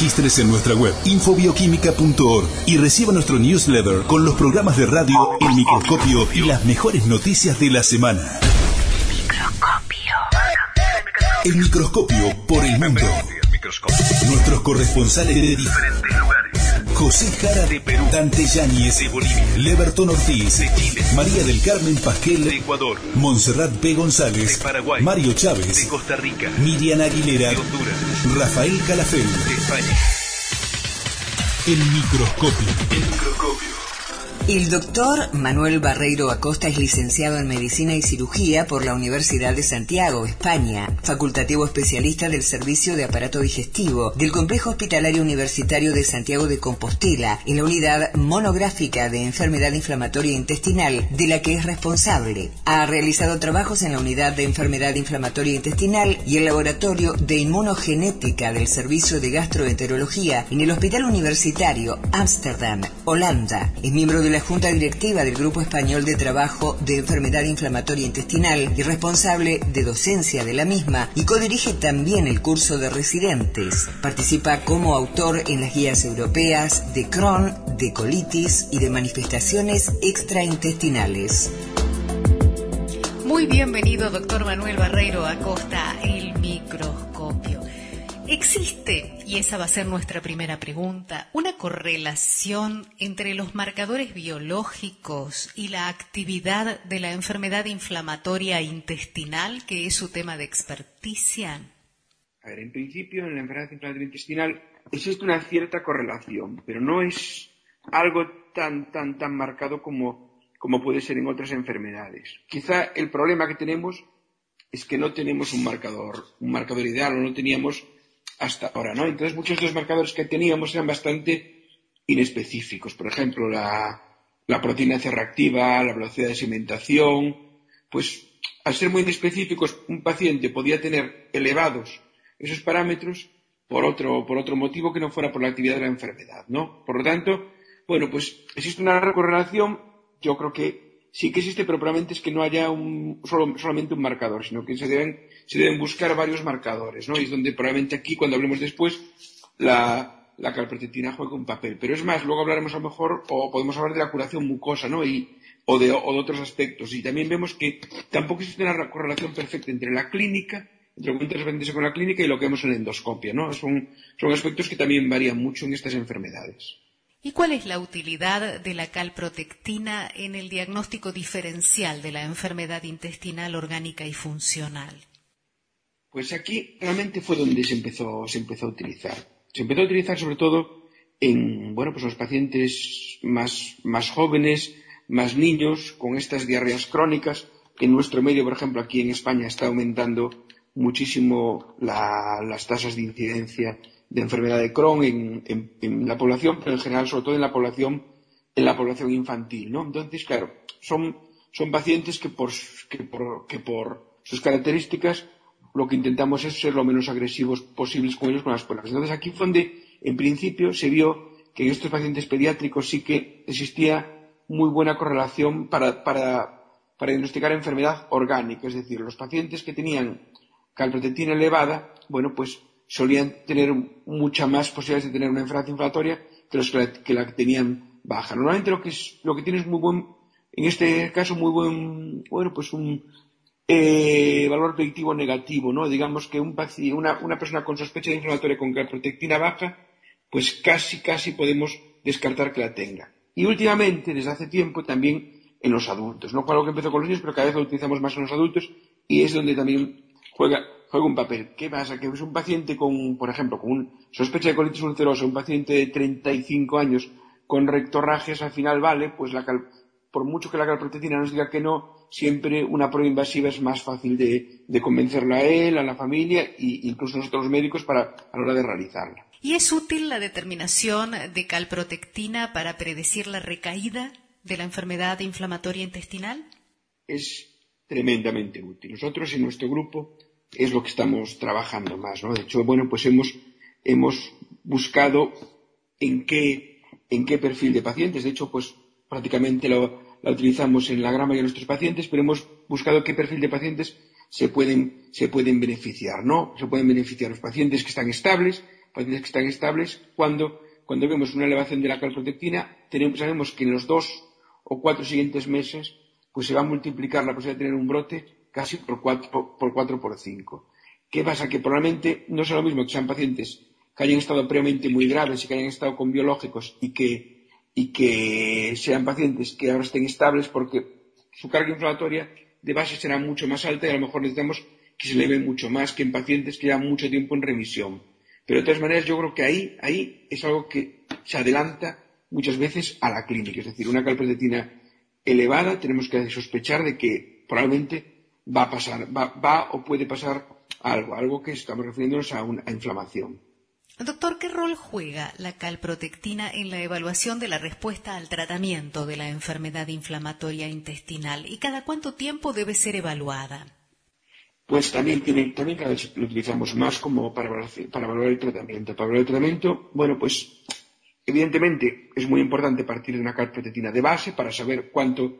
regístrese en nuestra web infobioquímica.org y reciba nuestro newsletter con los programas de radio, el microscopio y las mejores noticias de la semana. El microscopio por el mundo. Nuestros corresponsales de diferentes lugares: José Jara de Perú, Dante Yáñez de Bolivia, Leverton Ortiz de Chile, María del Carmen Pasquel de Ecuador, Montserrat P. González de Paraguay, Mario Chávez de Costa Rica, Miriam Aguilera de Honduras, Rafael Calafel de España. El microscopio. El doctor Manuel Barreiro Acosta es licenciado en Medicina y Cirugía por la Universidad de Santiago, España, facultativo especialista del Servicio de Aparato Digestivo del Complejo Hospitalario Universitario de Santiago de Compostela, en la unidad monográfica de enfermedad inflamatoria intestinal, de la que es responsable. Ha realizado trabajos en la unidad de enfermedad inflamatoria intestinal y el laboratorio de inmunogenética del Servicio de Gastroenterología en el Hospital Universitario Ámsterdam, Holanda. Es miembro de la Junta Directiva del Grupo Español de Trabajo de Enfermedad Inflamatoria Intestinal y responsable de docencia de la misma, y codirige también el curso de residentes. Participa como autor en las guías europeas de Crohn, de colitis y de manifestaciones extraintestinales. Muy bienvenido, doctor Manuel Barreiro Acosta, el microscopio. ¿Existe, y esa va a ser nuestra primera pregunta, una correlación entre los marcadores biológicos y la actividad de la enfermedad inflamatoria intestinal, que es su tema de experticia? A ver, en principio, en la enfermedad inflamatoria intestinal existe una cierta correlación, pero no es algo tan marcado como puede ser en otras enfermedades. Quizá el problema que tenemos es que no tenemos un marcador ideal, o no teníamos hasta ahora, ¿no? Entonces muchos de los marcadores que teníamos eran bastante inespecíficos. Por ejemplo, la proteína C reactiva, la velocidad de sedimentación. Pues al ser muy inespecíficos, un paciente podía tener elevados esos parámetros por otro motivo que no fuera por la actividad de la enfermedad, ¿no? Por lo tanto, bueno, pues existe una correlación. Yo creo que sí que existe, pero probablemente es que no haya solamente un marcador, sino que se deben buscar varios marcadores, ¿no? Y es donde probablemente aquí, cuando hablemos después, la calprotectina juega un papel. Pero es más, luego hablaremos a lo mejor, o podemos hablar de la curación mucosa, ¿no? O de otros aspectos. Y también vemos que tampoco existe una correlación perfecta entre la clínica, entre lo que interesa con la clínica y lo que vemos en la endoscopia, ¿no? Son aspectos que también varían mucho en estas enfermedades. ¿Y cuál es la utilidad de la calprotectina en el diagnóstico diferencial de la enfermedad intestinal orgánica y funcional? Pues aquí realmente fue donde se empezó a utilizar. Se empezó a utilizar sobre todo en, pues los pacientes más jóvenes, más niños, con estas diarreas crónicas, que en nuestro medio, por ejemplo, aquí en España está aumentando muchísimo las tasas de incidencia de enfermedad de Crohn en la población, pero en general sobre todo en la población infantil, ¿no? Entonces, claro, son pacientes que por sus características lo que intentamos es ser lo menos agresivos posibles con ellos, con las pruebas. Entonces aquí fue donde en principio se vio que en estos pacientes pediátricos sí que existía muy buena correlación para diagnosticar enfermedad orgánica, es decir, los pacientes que tenían calprotectina elevada, bueno, pues solían tener mucha más posibilidades de tener una enfermedad inflamatoria que los que la tenían baja. Normalmente lo que tiene es muy buen, en este caso muy buen, pues un valor predictivo negativo, ¿no? Digamos que una persona con sospecha de inflamatoria con calprotectina baja, pues casi podemos descartar que la tenga. Y últimamente, desde hace tiempo, también en los adultos, no fue algo que empezó con los niños, pero cada vez lo utilizamos más en los adultos y es donde también juega un papel. ¿Qué pasa? Que es un paciente por ejemplo, con sospecha de colitis ulcerosa, un paciente de 35 años con rectorragias, al final vale, pues por mucho que la calprotectina nos diga que no, siempre una prueba invasiva es más fácil de convencerlo a él, a la familia e incluso a nosotros los médicos a la hora de realizarla. ¿Y es útil la determinación de calprotectina para predecir la recaída de la enfermedad inflamatoria intestinal? Es tremendamente útil. Nosotros en nuestro grupo es lo que estamos trabajando más, ¿no? De hecho, pues hemos buscado en qué perfil de pacientes. De hecho, pues prácticamente la utilizamos en la gran mayoría de nuestros pacientes, pero hemos buscado qué perfil de pacientes se pueden beneficiar, ¿no? Se pueden beneficiar los pacientes que están estables, pacientes que están estables, cuando vemos una elevación de la calprotectina, sabemos que en los 2 o 4 siguientes meses pues se va a multiplicar la posibilidad de tener un brote casi por 4 por 5. ¿Qué pasa? Que probablemente no sea lo mismo que sean pacientes que hayan estado previamente muy graves y que hayan estado con biológicos y que sean pacientes que ahora estén estables, porque su carga inflamatoria de base será mucho más alta y a lo mejor necesitamos que se eleve mucho más que en pacientes que llevan mucho tiempo en remisión. Pero de todas maneras yo creo que ahí es algo que se adelanta muchas veces a la clínica. Es decir, una calprotectina elevada tenemos que sospechar de que probablemente va a pasar, va o puede pasar algo que estamos refiriéndonos a inflamación. Doctor, ¿qué rol juega la calprotectina en la evaluación de la respuesta al tratamiento de la enfermedad inflamatoria intestinal y cada cuánto tiempo debe ser evaluada? Pues también cada vez lo utilizamos más como para evaluar el tratamiento. Para evaluar el tratamiento, bueno, pues evidentemente es muy importante partir de una calprotectina de base para saber cuánto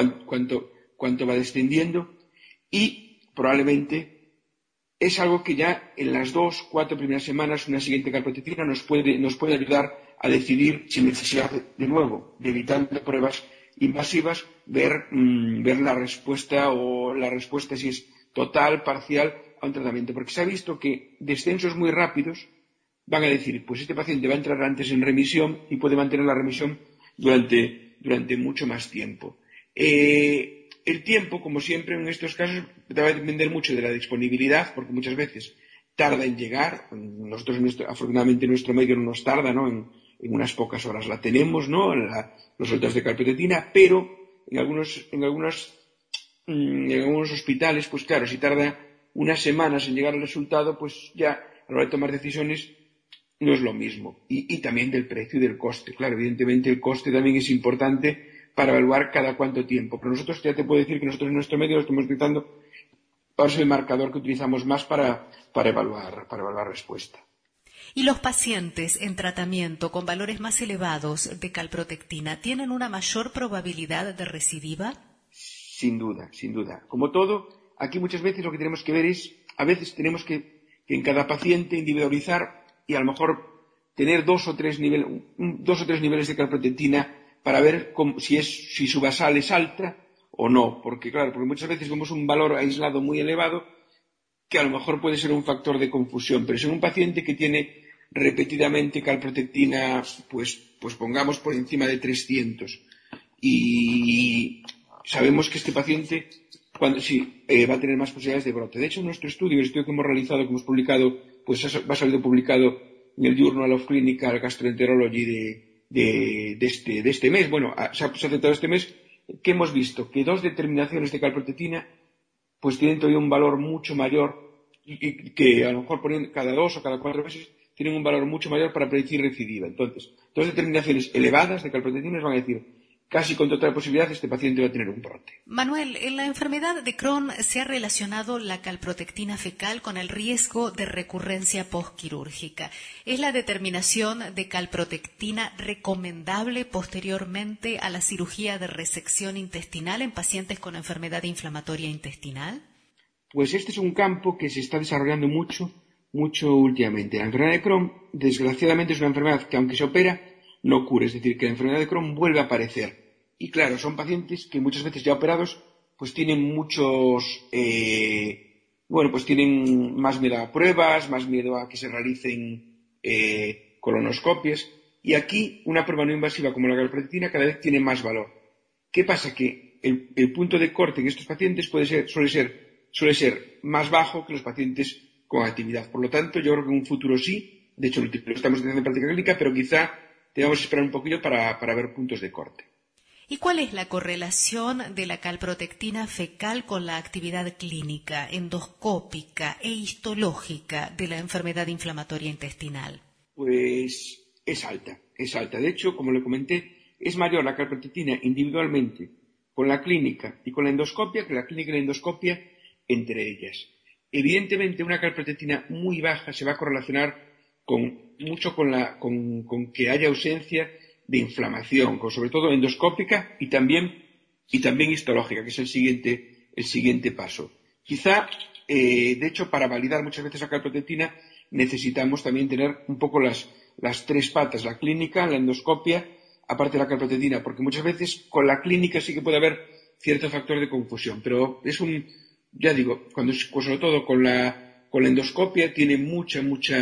va descendiendo y probablemente es algo que ya en las 2 o 4 primeras semanas una siguiente calprotectina nos puede ayudar a decidir sin necesidad de nuevo, de evitando pruebas invasivas, ver la respuesta si es total, parcial a un tratamiento. Porque se ha visto que descensos muy rápidos van a decir, pues este paciente va a entrar antes en remisión y puede mantener la remisión durante mucho más tiempo. El tiempo, como siempre en estos casos, va a depender mucho de la disponibilidad, porque muchas veces tarda en llegar. Nosotros, afortunadamente, nuestro medio no nos tarda, ¿no? En unas pocas horas la tenemos, ¿no? Los resultados de calprotectina, pero en algunos hospitales, pues claro, si tarda unas semanas en llegar al resultado, pues ya a la hora de tomar decisiones no es lo mismo. Y también del precio y del coste. Claro, evidentemente el coste también es importante para evaluar cada cuánto tiempo. Pero nosotros ya te puedo decir que nosotros en nuestro medio lo estamos utilizando, ahora es el marcador que utilizamos más para evaluar respuesta. ¿Y los pacientes en tratamiento con valores más elevados de calprotectina tienen una mayor probabilidad de recidiva? Sin duda, sin duda. Como todo, aquí muchas veces lo que tenemos que ver es, a veces tenemos que en cada paciente individualizar y a lo mejor tener 2 o 3 niveles de calprotectina para ver si su basal es alta o no. Porque muchas veces vemos un valor aislado muy elevado que a lo mejor puede ser un factor de confusión. Pero si en un paciente que tiene repetidamente calprotectina, pues pongamos por encima de 300 y sabemos que este paciente va a tener más posibilidades de brote. De hecho, en nuestro estudio, el estudio que hemos realizado, que hemos publicado, pues va a salir publicado en el Journal of Clinical Gastroenterology de este mes. Bueno, se ha aceptado este mes, que hemos visto que 2 determinaciones de calprotectina pues tienen todavía un valor mucho mayor y que a lo mejor cada 2 o cada 4 meses tienen un valor mucho mayor para predecir recidiva. Entonces, 2 determinaciones elevadas de calprotectina van a decir casi con total posibilidad este paciente va a tener un brote. Manuel, en la enfermedad de Crohn se ha relacionado la calprotectina fecal con el riesgo de recurrencia postquirúrgica. ¿Es la determinación de calprotectina recomendable posteriormente a la cirugía de resección intestinal en pacientes con enfermedad inflamatoria intestinal? Pues este es un campo que se está desarrollando mucho últimamente. La enfermedad de Crohn, desgraciadamente, es una enfermedad que aunque se opera, no cura, es decir, que la enfermedad de Crohn vuelve a aparecer. Y claro, son pacientes que muchas veces ya operados, pues tienen tienen más miedo a pruebas, más miedo a que se realicen colonoscopias. Y aquí, una prueba no invasiva como la calprotectina cada vez tiene más valor. ¿Qué pasa? Que el punto de corte en estos pacientes suele ser más bajo que los pacientes con actividad. Por lo tanto, yo creo que en un futuro sí, de hecho lo estamos haciendo en práctica clínica, pero quizá debemos esperar un poquito para ver puntos de corte. ¿Y cuál es la correlación de la calprotectina fecal con la actividad clínica, endoscópica e histológica de la enfermedad inflamatoria intestinal? Pues es alta. De hecho, como le comenté, es mayor la calprotectina individualmente con la clínica y con la endoscopia que la clínica y la endoscopia entre ellas. Evidentemente, una calprotectina muy baja se va a correlacionar mucho con que haya ausencia de inflamación, sobre todo endoscópica y también histológica, que es el siguiente paso. Quizá, de hecho, para validar muchas veces la calprotectina necesitamos también tener un poco las tres patas, la clínica, la endoscopia, aparte de la calprotectina, porque muchas veces con la clínica sí que puede haber cierto factor de confusión, pero es ya digo, sobre todo con la endoscopia tiene mucha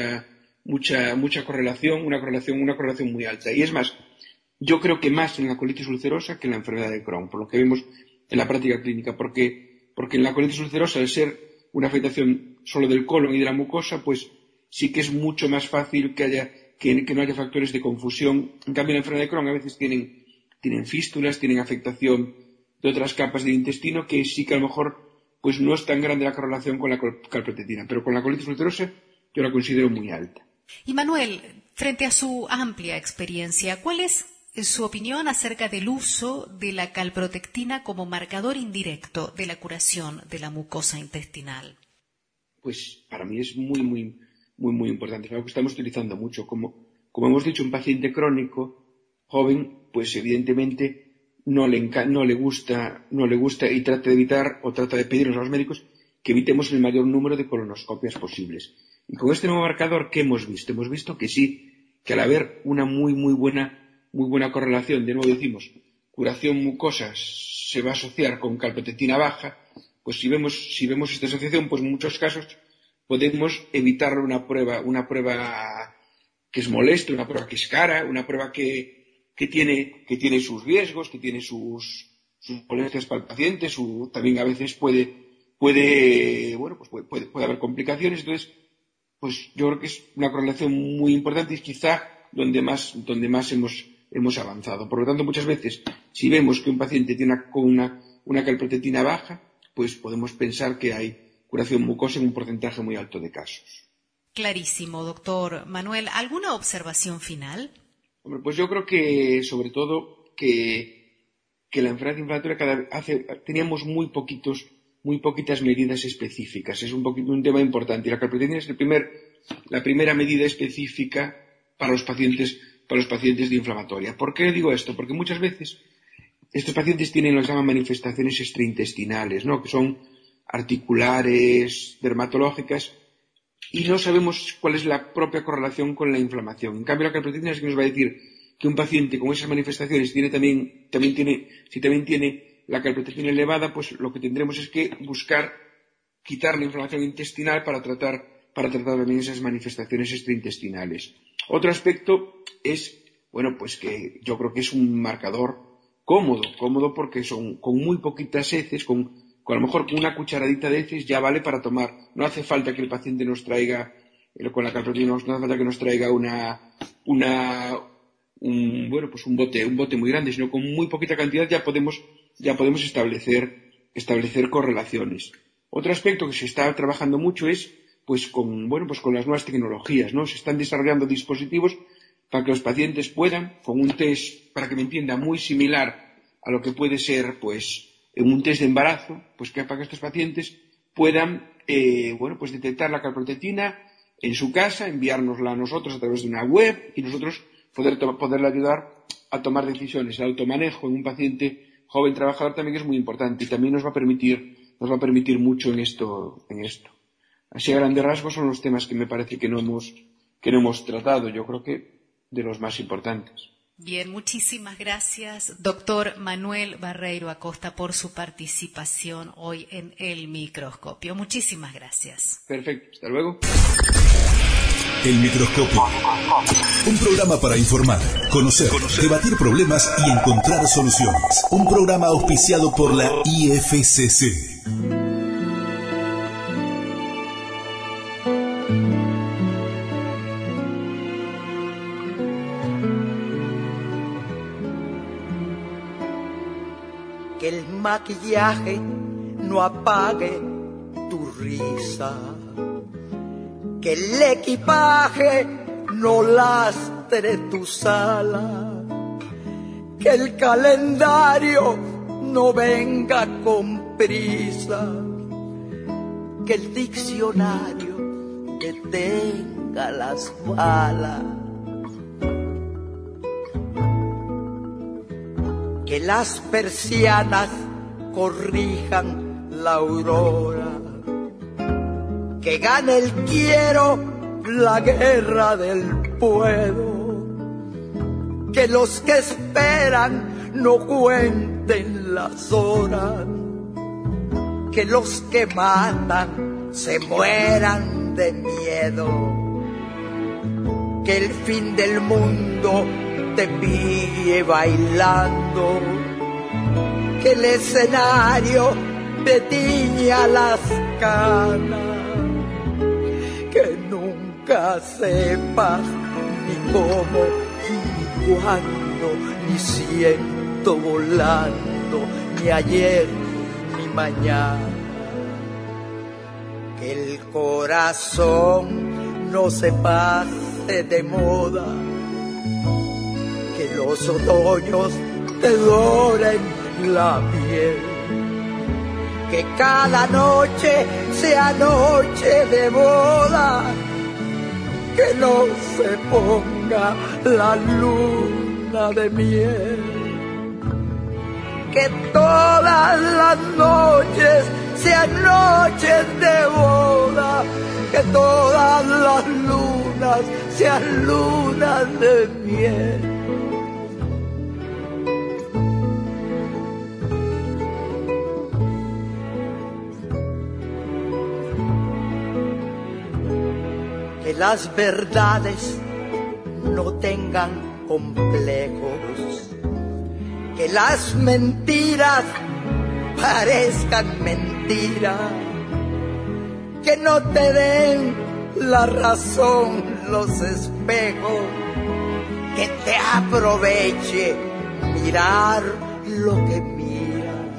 correlación, una correlación muy alta. Y es más, yo creo que más en la colitis ulcerosa que en la enfermedad de Crohn, por lo que vemos en la práctica clínica, porque en la colitis ulcerosa, al ser una afectación solo del colon y de la mucosa, pues sí que es mucho más fácil que no haya factores de confusión. En cambio, en la enfermedad de Crohn a veces tienen fístulas, tienen afectación de otras capas del intestino, que sí que a lo mejor pues no es tan grande la correlación con la calprotectina, pero con la colitis ulcerosa yo la considero muy alta. Y Manuel, frente a su amplia experiencia, ¿cuál es su opinión acerca del uso de la calprotectina como marcador indirecto de la curación de la mucosa intestinal? Pues para mí es muy importante. Es algo que estamos utilizando mucho. Como hemos dicho, un paciente crónico, joven, pues evidentemente no le gusta y trata de evitar o trata de pedirnos a los médicos que evitemos el mayor número de colonoscopias posibles. Y con este nuevo marcador, ¿qué hemos visto? Hemos visto que sí, que al haber una muy buena correlación, de nuevo decimos, curación mucosa se va a asociar con calprotectina baja, pues si vemos esta asociación, pues en muchos casos podemos evitar una prueba que es molesta, una prueba que es cara, una prueba que tiene sus riesgos, que tiene sus molestias para el paciente, también a veces puede haber complicaciones. Entonces, pues yo creo que es una correlación muy importante y es quizá donde más hemos avanzado. Por lo tanto, muchas veces, si vemos que un paciente tiene una calprotectina baja, pues podemos pensar que hay curación mucosa en un porcentaje muy alto de casos. Clarísimo, doctor Manuel. ¿Alguna observación final? Hombre, pues yo creo que, sobre todo, que la enfermedad inflamatoria teníamos muy poquitas medidas específicas. Es un tema importante. Y la calprotectina es la primera medida específica para los pacientes de inflamatoria. ¿Por qué digo esto? Porque muchas veces estos pacientes tienen lo que se llaman manifestaciones extraintestinales, ¿no? Que son articulares, dermatológicas, y no sabemos cuál es la propia correlación con la inflamación. En cambio, la calprotectina es que nos va a decir que un paciente con esas manifestaciones si también tiene la calprotectina elevada, pues lo que tendremos es que buscar quitar la inflamación intestinal para tratar también esas manifestaciones extraintestinales. Otro aspecto es, pues que yo creo que es un marcador cómodo porque son con muy poquitas heces, con a lo mejor con una cucharadita de heces ya vale para tomar. No hace falta que el paciente nos traiga, con la calprotectina, no hace falta que nos traiga un bote muy grande, sino con muy poquita cantidad ya podemos establecer correlaciones. Otro aspecto que se está trabajando mucho es con las nuevas tecnologías, ¿no? Se están desarrollando dispositivos para que los pacientes puedan, con un test, para que me entienda, muy similar a lo que puede ser, en un test de embarazo, para que estos pacientes puedan, detectar la calprotectina en su casa, enviárnosla a nosotros a través de una web y nosotros poderle ayudar a tomar decisiones. El automanejo en un paciente joven trabajador también es muy importante y también nos va a permitir mucho en esto. Así a grandes rasgos son los temas que me parece que no hemos tratado, yo creo que de los más importantes. Bien, muchísimas gracias, doctor Manuel Barreiro Acosta, por su participación hoy en El Microscopio. Muchísimas gracias. Perfecto, hasta luego. El Microscopio. Un programa para informar, conocer, debatir problemas y encontrar soluciones. Un programa auspiciado por la IFCC. Que el maquillaje no apague tu risa, que el equipaje no lastre tu sala, que el calendario no venga con prisa, que el diccionario detenga las balas, que las persianas corrijan la aurora, que gane el quiero la guerra del puedo. Que los que esperan no cuenten las horas, que los que matan se mueran de miedo, que el fin del mundo te pille bailando, que el escenario te tiña las canas, que nunca sepas ni cómo, ni cuándo, ni siento volando, ni ayer, ni mañana. Que el corazón no se pase de moda, que los otoños te doren la piel, que cada noche sea noche de boda, que no se ponga la luna de miel, que todas las noches sean noches de boda, que todas las lunas sean lunas de miel. Que las verdades no tengan complejos, que las mentiras parezcan mentiras, que no te den la razón los espejos, que te aproveche mirar lo que miras,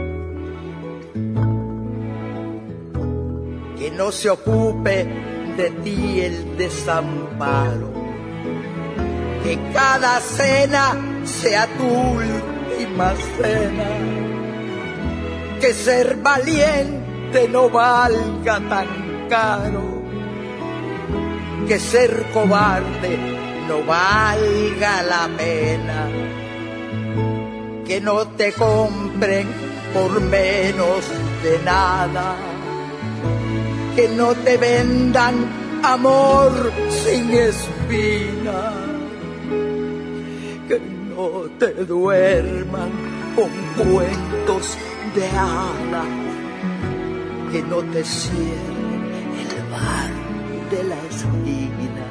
que no se ocupe de ti el desamparo, que cada cena sea tu última cena, que ser valiente no valga tan caro, que ser cobarde no valga la pena, que no te compren por menos de nada, que no te vendan amor sin espina, que no te duerman con cuentos de hadas, que no te cierren el bar de la esquina,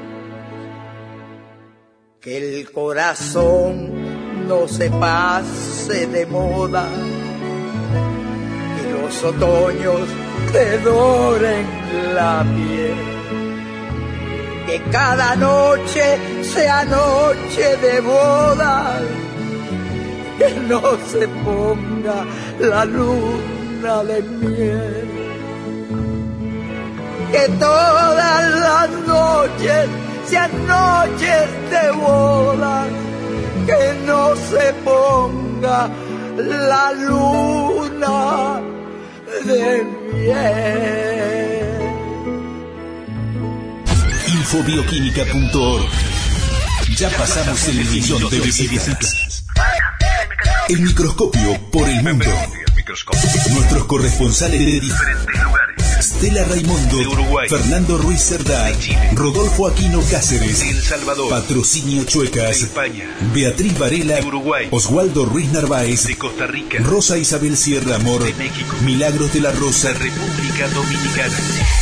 que el corazón no se pase de moda, que los otoños te doren la piel, que cada noche sea noche de boda, que no se ponga la luna de miel, que todas las noches sean noches de boda, que no se ponga la luna de miel. Infobioquímica.org. Ya pasamos el millón de visitas. El microscopio por el mundo. Nuestros corresponsales de diferentes lugares: Stella Raimundo, de Uruguay; Fernando Ruiz Cerdá, Rodolfo Aquino Cáceres, de El Salvador; Patrocinio Chuecas, de España; Beatriz Varela, de Uruguay; Oswaldo Ruiz Narváez, de Costa Rica; Rosa Isabel Sierra Amor, de México; Milagros de la Rosa, de República Dominicana.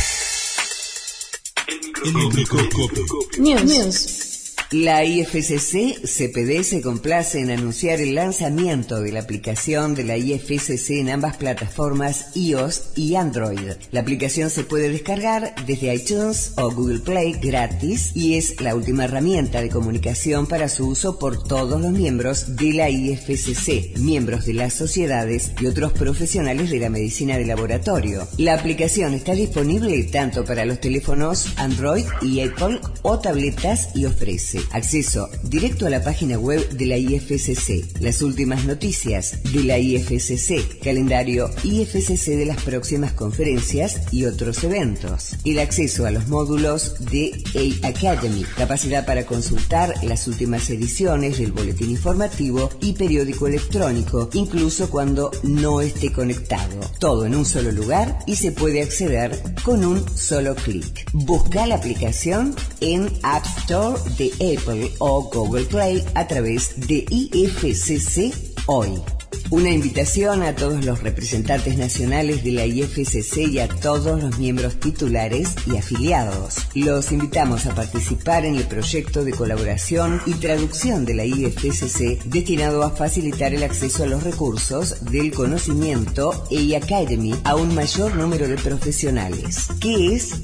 El microscopio. News. La IFSC CPD se complace en anunciar el lanzamiento de la aplicación de la IFSC en ambas plataformas iOS y Android. La aplicación se puede descargar desde iTunes o Google Play gratis y es la última herramienta de comunicación para su uso por todos los miembros de la IFSC, miembros de las sociedades y otros profesionales de la medicina de laboratorio. La aplicación está disponible tanto para los teléfonos Android y Apple o tabletas y ofrece Acceso directo a la página web de la IFCC, las últimas noticias de la IFCC, calendario IFCC de las próximas conferencias y otros eventos. El acceso a los módulos de A-Academy, capacidad para consultar las últimas ediciones del boletín informativo y periódico electrónico, incluso cuando no esté conectado. Todo en un solo lugar y se puede acceder con un solo clic. Busca la aplicación en App Store de Apple o Google Play a través de IFCC Hoy. Una invitación a todos los representantes nacionales de la IFCC y a todos los miembros titulares y afiliados. Los invitamos a participar en el proyecto de colaboración y traducción de la IFCC destinado a facilitar el acceso a los recursos del conocimiento A-Academy a un mayor número de profesionales. ¿Qué es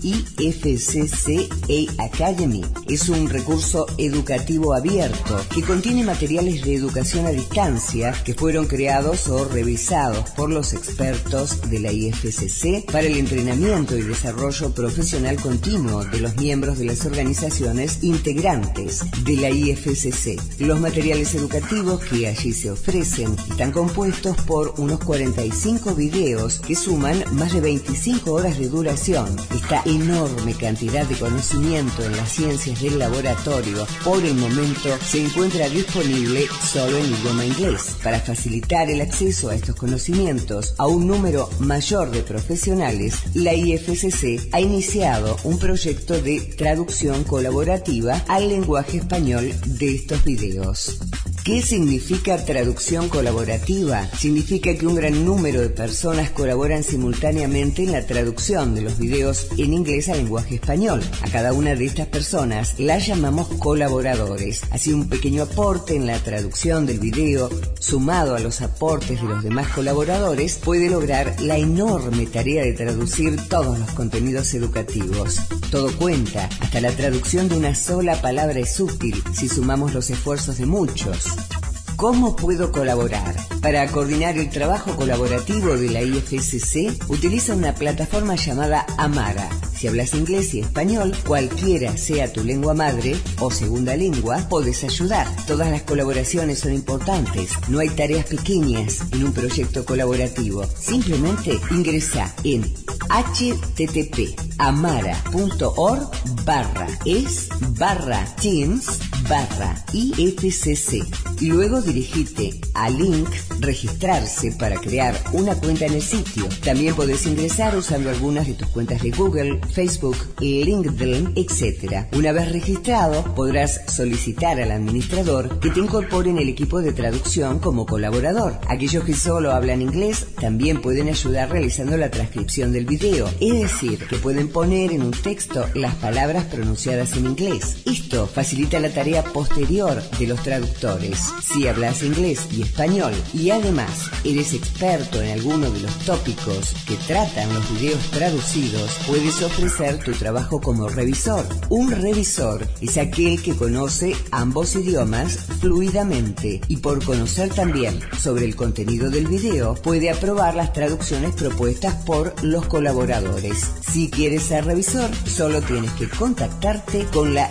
IFCC A-Academy? Es un recurso educativo abierto que contiene materiales de educación a distancia que fueron creados o revisados por los expertos de la IFCC para el entrenamiento y desarrollo profesional continuo de los miembros de las organizaciones integrantes de la IFCC. Los materiales educativos que allí se ofrecen están compuestos por unos 45 videos que suman más de 25 horas de duración. Esta enorme cantidad de conocimiento en las ciencias del laboratorio por el momento se encuentra disponible solo en idioma inglés. Para facilitar el acceso a estos conocimientos a un número mayor de profesionales, la IFCC ha iniciado un proyecto de traducción colaborativa al lenguaje español de estos videos. ¿Qué significa traducción colaborativa? Significa que un gran número de personas colaboran simultáneamente en la traducción de los videos en inglés al lenguaje español. A cada una de estas personas las llamamos colaboradores. Así, un pequeño aporte en la traducción del video, sumado a los aportes de los demás colaboradores, puede lograr la enorme tarea de traducir todos los contenidos educativos. Todo cuenta, hasta la traducción de una sola palabra es útil si sumamos los esfuerzos de muchos. ¿Cómo puedo colaborar? Para coordinar el trabajo colaborativo de la IFCC, utiliza una plataforma llamada Amara. Si hablas inglés y español, cualquiera sea tu lengua madre o segunda lengua, podés ayudar. Todas las colaboraciones son importantes. No hay tareas pequeñas en un proyecto colaborativo. Simplemente ingresa en http://es/teams/IFCC. Luego dirigite al link registrarse para crear una cuenta en el sitio. También podés ingresar usando algunas de tus cuentas de Google, Facebook, LinkedIn, etc. Una vez registrado, podrás solicitar al administrador que te incorpore en el equipo de traducción como colaborador. Aquellos que solo hablan inglés también pueden ayudar realizando la transcripción del video, es decir, que pueden poner en un texto las palabras pronunciadas en inglés. Esto facilita la tarea posterior de los traductores. Si hablas inglés y español y además eres experto en alguno de los tópicos que tratan los videos traducidos, puedes ofrecer tu trabajo como revisor. Un revisor es aquel que conoce ambos idiomas fluidamente y, por conocer también sobre el contenido del video, puede aprobar las traducciones propuestas por los colaboradores. Si quieres ser revisor, solo tienes que contactarte con la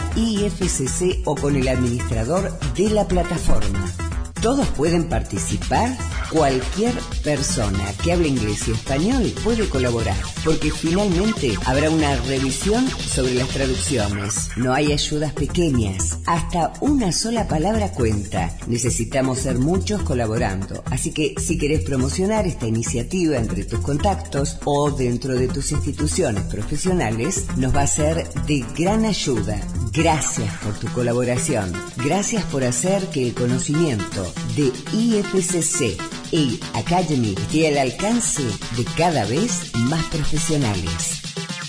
IFCC o con el administrador de la plataforma. ¿Todos pueden participar? Cualquier persona que hable inglés y español puede colaborar, porque finalmente habrá una revisión sobre las traducciones. No hay ayudas pequeñas, hasta una sola palabra cuenta. Necesitamos ser muchos colaborando, así que si querés promocionar esta iniciativa entre tus contactos o dentro de tus instituciones profesionales, nos va a ser de gran ayuda. Gracias por tu colaboración. Gracias por hacer que el conocimiento de IFCC A-Academy esté al alcance de cada vez más profesionales.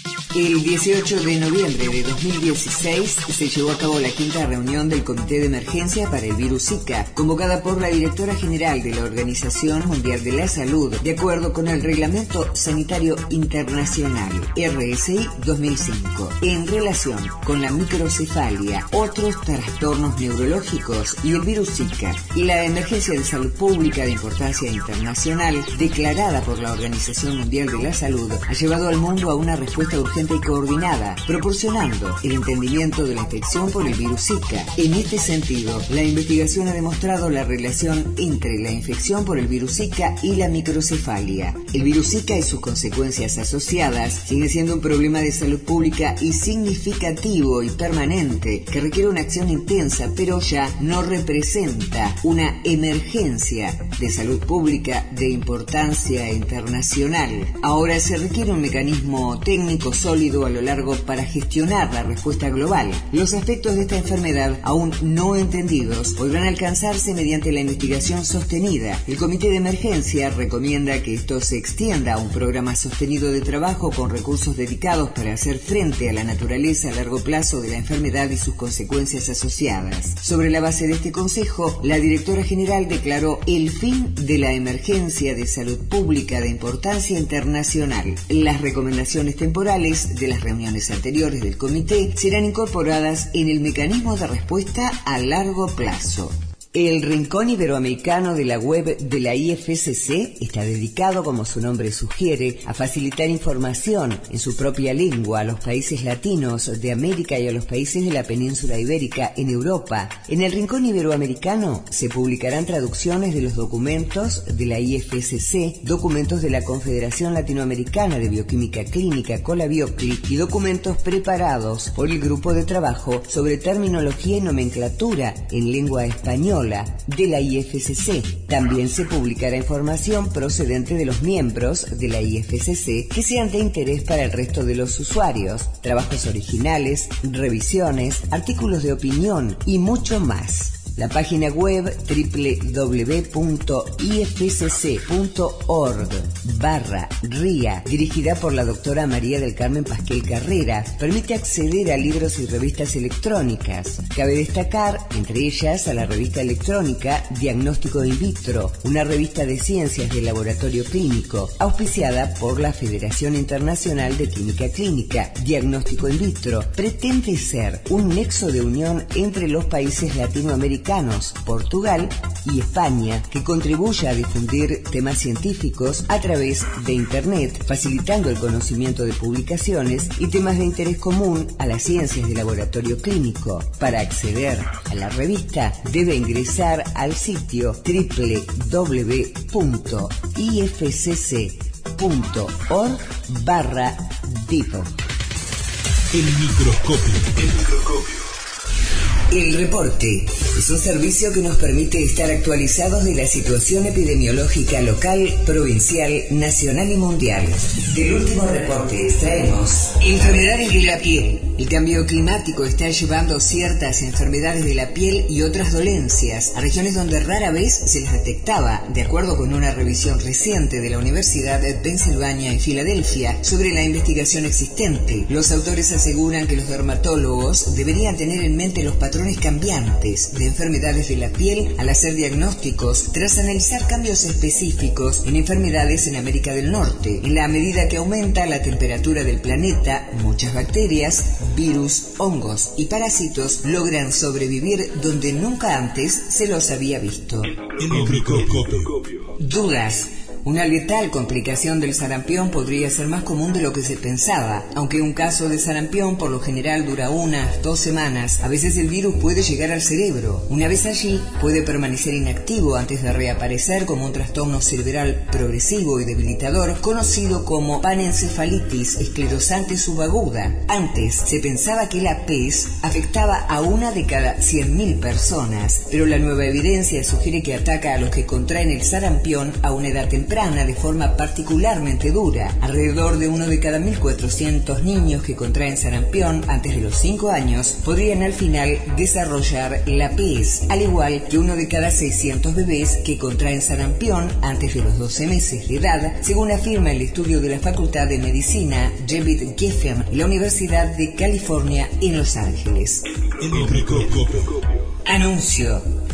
El 18 de noviembre de 2016 se llevó a cabo la quinta reunión del Comité de Emergencia para el virus Zika, convocada por la directora general de la Organización Mundial de la Salud, de acuerdo con el Reglamento Sanitario Internacional, RSI 2005, en relación con la microcefalia, otros trastornos neurológicos y el virus Zika. Y la emergencia de salud pública de importancia internacional, declarada por la Organización Mundial de la Salud, ha llevado al mundo a una respuesta urgente urgente y coordinada, proporcionando el entendimiento de la infección por el virus Zika. En este sentido, la investigación ha demostrado la relación entre la infección por el virus Zika y la microcefalia. El virus Zika y sus consecuencias asociadas sigue siendo un problema de salud pública y significativo y permanente que requiere una acción intensa, pero ya no representa una emergencia de salud pública de importancia internacional. Ahora se requiere un mecanismo técnico sólido a lo largo para gestionar la respuesta global. Los aspectos de esta enfermedad aún no entendidos podrán alcanzarse mediante la investigación sostenida. El Comité de Emergencia recomienda que esto se extienda a un programa sostenido de trabajo con recursos dedicados para hacer frente a la naturaleza a largo plazo de la enfermedad y sus consecuencias asociadas. Sobre la base de este consejo, la directora general declaró el fin de la emergencia de salud pública de importancia internacional. Las recomendaciones temporales de las reuniones anteriores del comité serán incorporadas en el mecanismo de respuesta a largo plazo. El Rincón Iberoamericano de la web de la IFCC está dedicado, como su nombre sugiere, a facilitar información en su propia lengua a los países latinos de América y a los países de la península ibérica en Europa. En el Rincón Iberoamericano se publicarán traducciones de los documentos de la IFCC, documentos de la Confederación Latinoamericana de Bioquímica Clínica, Colabiocli, y documentos preparados por el Grupo de Trabajo sobre Terminología y Nomenclatura en Lengua Española de la IFCC. También se publicará información procedente de los miembros de la IFCC que sean de interés para el resto de los usuarios, trabajos originales, revisiones, artículos de opinión y mucho más. La página web www.ifcc.org/RIA, dirigida por la doctora María del Carmen Pasquel Carrera, permite acceder a libros y revistas electrónicas. Cabe destacar, entre ellas, a la revista electrónica Diagnóstico in Vitro, una revista de ciencias del laboratorio clínico, auspiciada por la Federación Internacional de Química Clínica. Diagnóstico in Vitro pretende ser un nexo de unión entre los países latinoamericanos, Portugal y España, que contribuya a difundir temas científicos a través de Internet, facilitando el conocimiento de publicaciones y temas de interés común a las ciencias de laboratorio clínico. Para acceder a la revista, debe ingresar al sitio www.ifcc.org/div. El microscopio. El reporte es un servicio que nos permite estar actualizados de la situación epidemiológica local, provincial, nacional y mundial. Del último reporte extraemos enfermedades de la piel. El cambio climático está llevando ciertas enfermedades de la piel y otras dolencias a regiones donde rara vez se las detectaba, de acuerdo con una revisión reciente de la Universidad de Pensilvania en Filadelfia sobre la investigación existente. Los autores aseguran que los dermatólogos deberían tener en mente los patrones cambiantes de enfermedades de la piel al hacer diagnósticos tras analizar cambios específicos en enfermedades en América del Norte. En la medida que aumenta la temperatura del planeta, muchas bacterias, virus, hongos y parásitos logran sobrevivir donde nunca antes se los había visto. El microscopio. Dudas. Una letal complicación del sarampión podría ser más común de lo que se pensaba. Aunque un caso de sarampión por lo general dura 1-2 semanas, a veces el virus puede llegar al cerebro. Una vez allí, puede permanecer inactivo antes de reaparecer como un trastorno cerebral progresivo y debilitador conocido como panencefalitis esclerosante subaguda. Antes se pensaba que la PES afectaba a 1 de cada 100.000 personas, pero la nueva evidencia sugiere que ataca a los que contraen el sarampión a una edad temprana de forma particularmente dura. Alrededor de 1 de cada 1.400 niños que contraen sarampión antes de los 5 años podrían al final desarrollar la PES, al igual que 1 de cada 600 bebés que contraen sarampión antes de los 12 meses de edad, según afirma el estudio de la Facultad de Medicina David Geffen y la Universidad de California en Los Ángeles. El microscopio. Anuncio.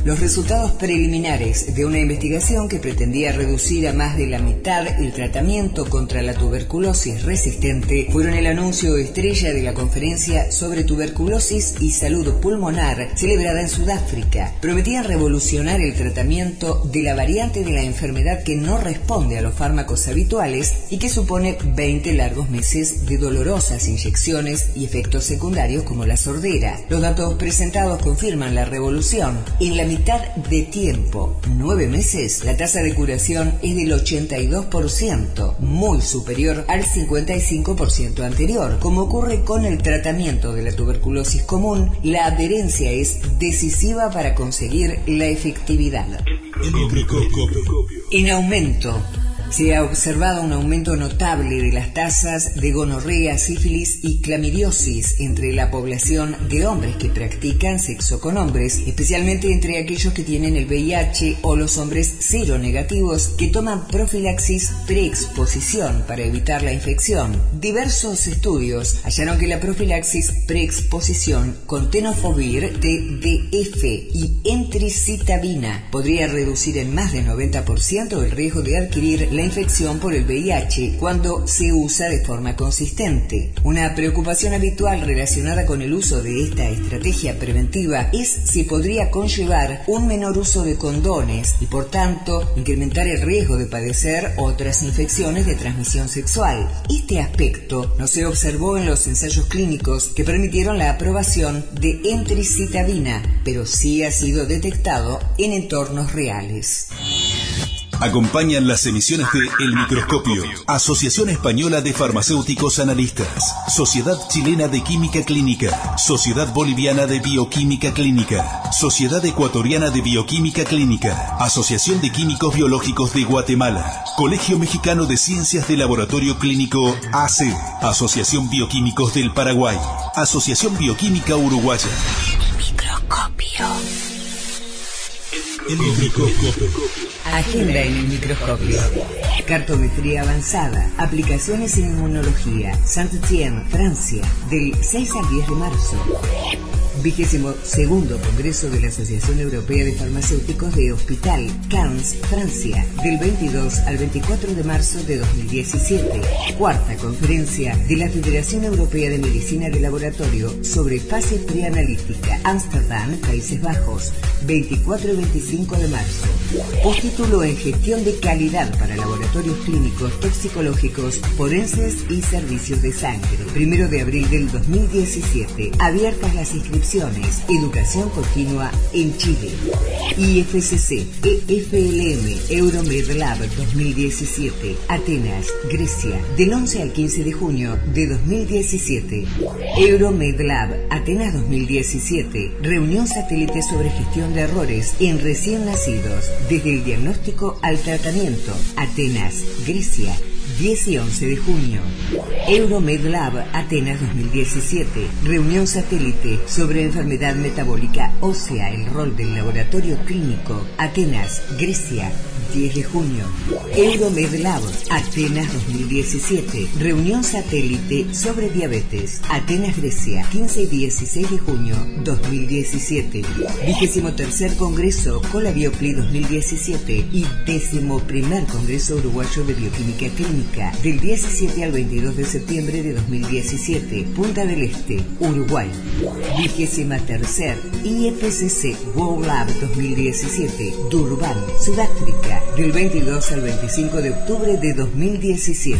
los resultados preliminares de una investigación que pretendía reducir a más de la mitad el tratamiento contra la tuberculosis resistente fueron el anuncio estrella de la conferencia sobre tuberculosis y salud pulmonar celebrada en Sudáfrica. Prometían revolucionar el tratamiento de la variante de la enfermedad que no responde a los fármacos habituales y que supone 20 largos meses de dolorosas inyecciones y efectos secundarios como la sordera. Los datos presentados confirman la revolución. En la mitad de tiempo, 9 meses, la tasa de curación es del 82%, muy superior al 55% anterior. Como ocurre con el tratamiento de la tuberculosis común, la adherencia es decisiva para conseguir la efectividad. En aumento. Se ha observado un aumento notable de las tasas de gonorrea, sífilis y clamidiosis entre la población de hombres que practican sexo con hombres, especialmente entre aquellos que tienen el VIH o los hombres seronegativos que toman profilaxis preexposición para evitar la infección. Diversos estudios hallaron que la profilaxis preexposición con tenofovir, TDF y entricitabina podría reducir en más del 90% el riesgo de adquirir la infección por el VIH cuando se usa de forma consistente. Una preocupación habitual relacionada con el uso de esta estrategia preventiva es si podría conllevar un menor uso de condones y por tanto incrementar el riesgo de padecer otras infecciones de transmisión sexual. Este aspecto no se observó en los ensayos clínicos que permitieron la aprobación de entricitabina, pero sí ha sido detectado en entornos reales. Acompañan las emisiones de El Microscopio, Asociación Española de Farmacéuticos Analistas, Sociedad Chilena de Química Clínica, Sociedad Boliviana de Bioquímica Clínica, Sociedad Ecuatoriana de Bioquímica Clínica, Asociación de Químicos Biológicos de Guatemala, Colegio Mexicano de Ciencias de Laboratorio Clínico AC, Asociación Bioquímicos del Paraguay, Asociación Bioquímica Uruguaya. El microscopio. Agenda en el microscopio. Cartometría avanzada. Aplicaciones en inmunología. Saint-Étienne, Francia. Del 6 al 10 de marzo. 22º Congreso de la Asociación Europea de Farmacéuticos de Hospital, Cannes, Francia, del 22 al 24 de marzo de 2017. Cuarta Conferencia de la Federación Europea de Medicina de Laboratorio sobre fase preanalítica, Ámsterdam, Países Bajos, 24 y 25 de marzo. Postítulo en Gestión de Calidad para Laboratorios Clínicos, Toxicológicos, Forenses y Servicios de Sangre, 1 de abril del 2017. Abiertas las inscripciones. Educación continua en Chile. IFCC, EFLM, Euromedlab 2017, Atenas, Grecia, del 11 al 15 de junio de 2017. Euromedlab, Atenas 2017, reunión satélite sobre gestión de errores en recién nacidos, desde el diagnóstico al tratamiento. Atenas, Grecia, 10 y 11 de junio. Euromedlab Atenas 2017. Reunión satélite sobre enfermedad metabólica ósea, el rol del laboratorio clínico. Atenas, Grecia, 10 de junio. Euromedlab Atenas 2017. Reunión satélite sobre diabetes. Atenas, Grecia, 15 y 16 de junio 2017. 23º Congreso Colabiocli 2017 y 11º Congreso Uruguayo de Bioquímica Clínica, del 17 al 22 de septiembre de 2017, Punta del Este, Uruguay. 23º IFCC World Lab 2017, Durban, Sudáfrica, del 22 al 25 de octubre de 2017.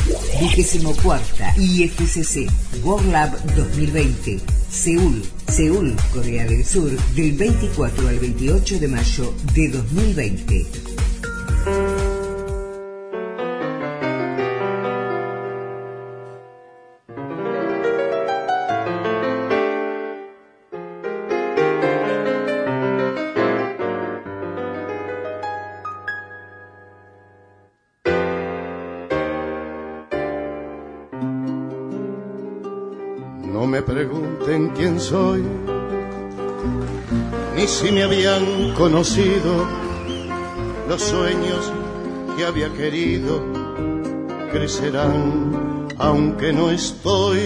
24ª IFCC World Lab 2020, Seúl, Corea del Sur, del 24 al 28 de mayo de 2020. No me pregunten quién soy, ni si me habían conocido. Los sueños que había querido crecerán aunque no estoy.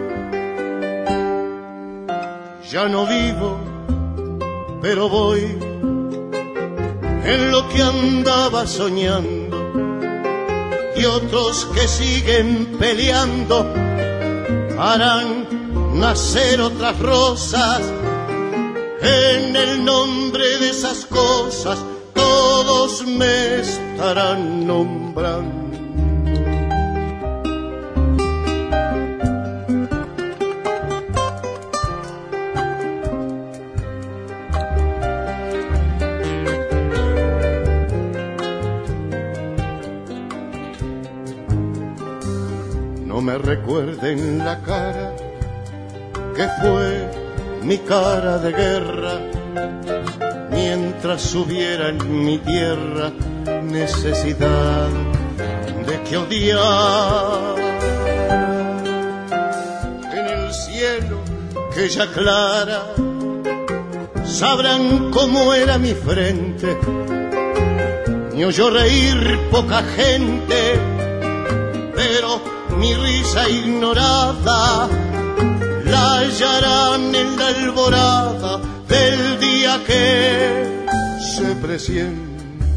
Ya no vivo, pero voy en lo que andaba soñando, y otros que siguen peleando harán nacer otras rosas. En el nombre de esas cosas todos me estarán nombrando. No me recuerden la cara que fue mi cara de guerra, mientras hubiera en mi tierra necesidad de que odiar. En el cielo que ya aclara sabrán cómo era mi frente, me oyó reír poca gente, pero mi risa ignorada la hallarán en la alborada del día que se presiente.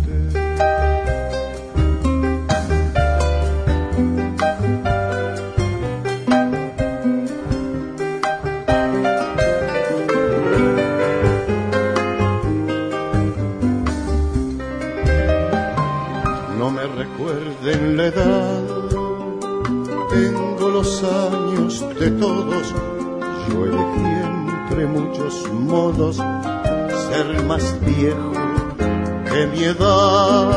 No me recuerden la edad, tengo los años de todos. Yo elegí entre muchos modos ser más viejo que mi edad,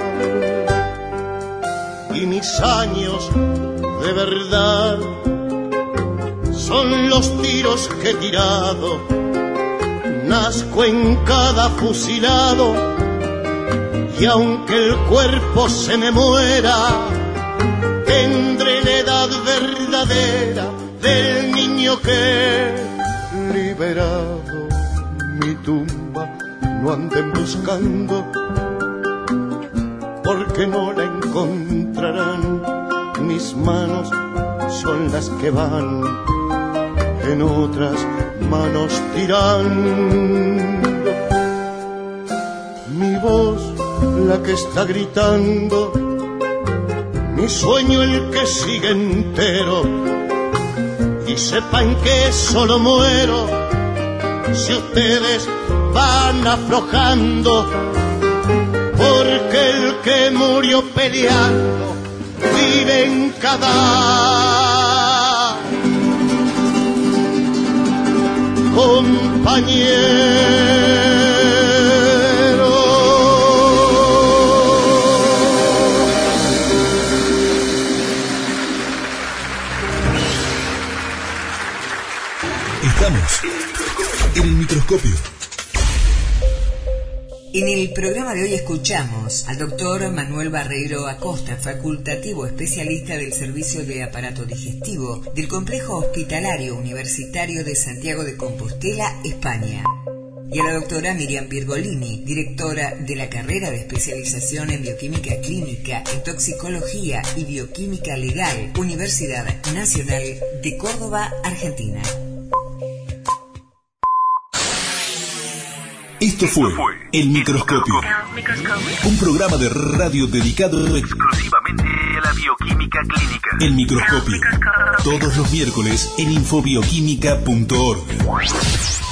y mis años de verdad son los tiros que he tirado. Nazco en cada fusilado, y aunque el cuerpo se me muera, tendré la edad verdadera del niño que liberado. Mi tumba no anden buscando, porque no la encontrarán. Mis manos son las que van en otras manos tirando. Mi voz la que está gritando, mi sueño el que sigue entero. Y sepan que solo muero si ustedes van aflojando, porque el que murió peleando vive en cada compañero. Estamos en el microscopio. En el programa de hoy escuchamos al doctor Manuel Barreiro Acosta, facultativo especialista del Servicio de Aparato Digestivo del Complejo Hospitalario Universitario de Santiago de Compostela, España. Y a la doctora Miriam Virgolini, directora de la carrera de especialización en Bioquímica Clínica, en Toxicología y Bioquímica Legal, Universidad Nacional de Córdoba, Argentina. Esto fue El Microscopio, un programa de radio dedicado exclusivamente a la bioquímica clínica. El Microscopio, todos los miércoles en infobioquímica.org.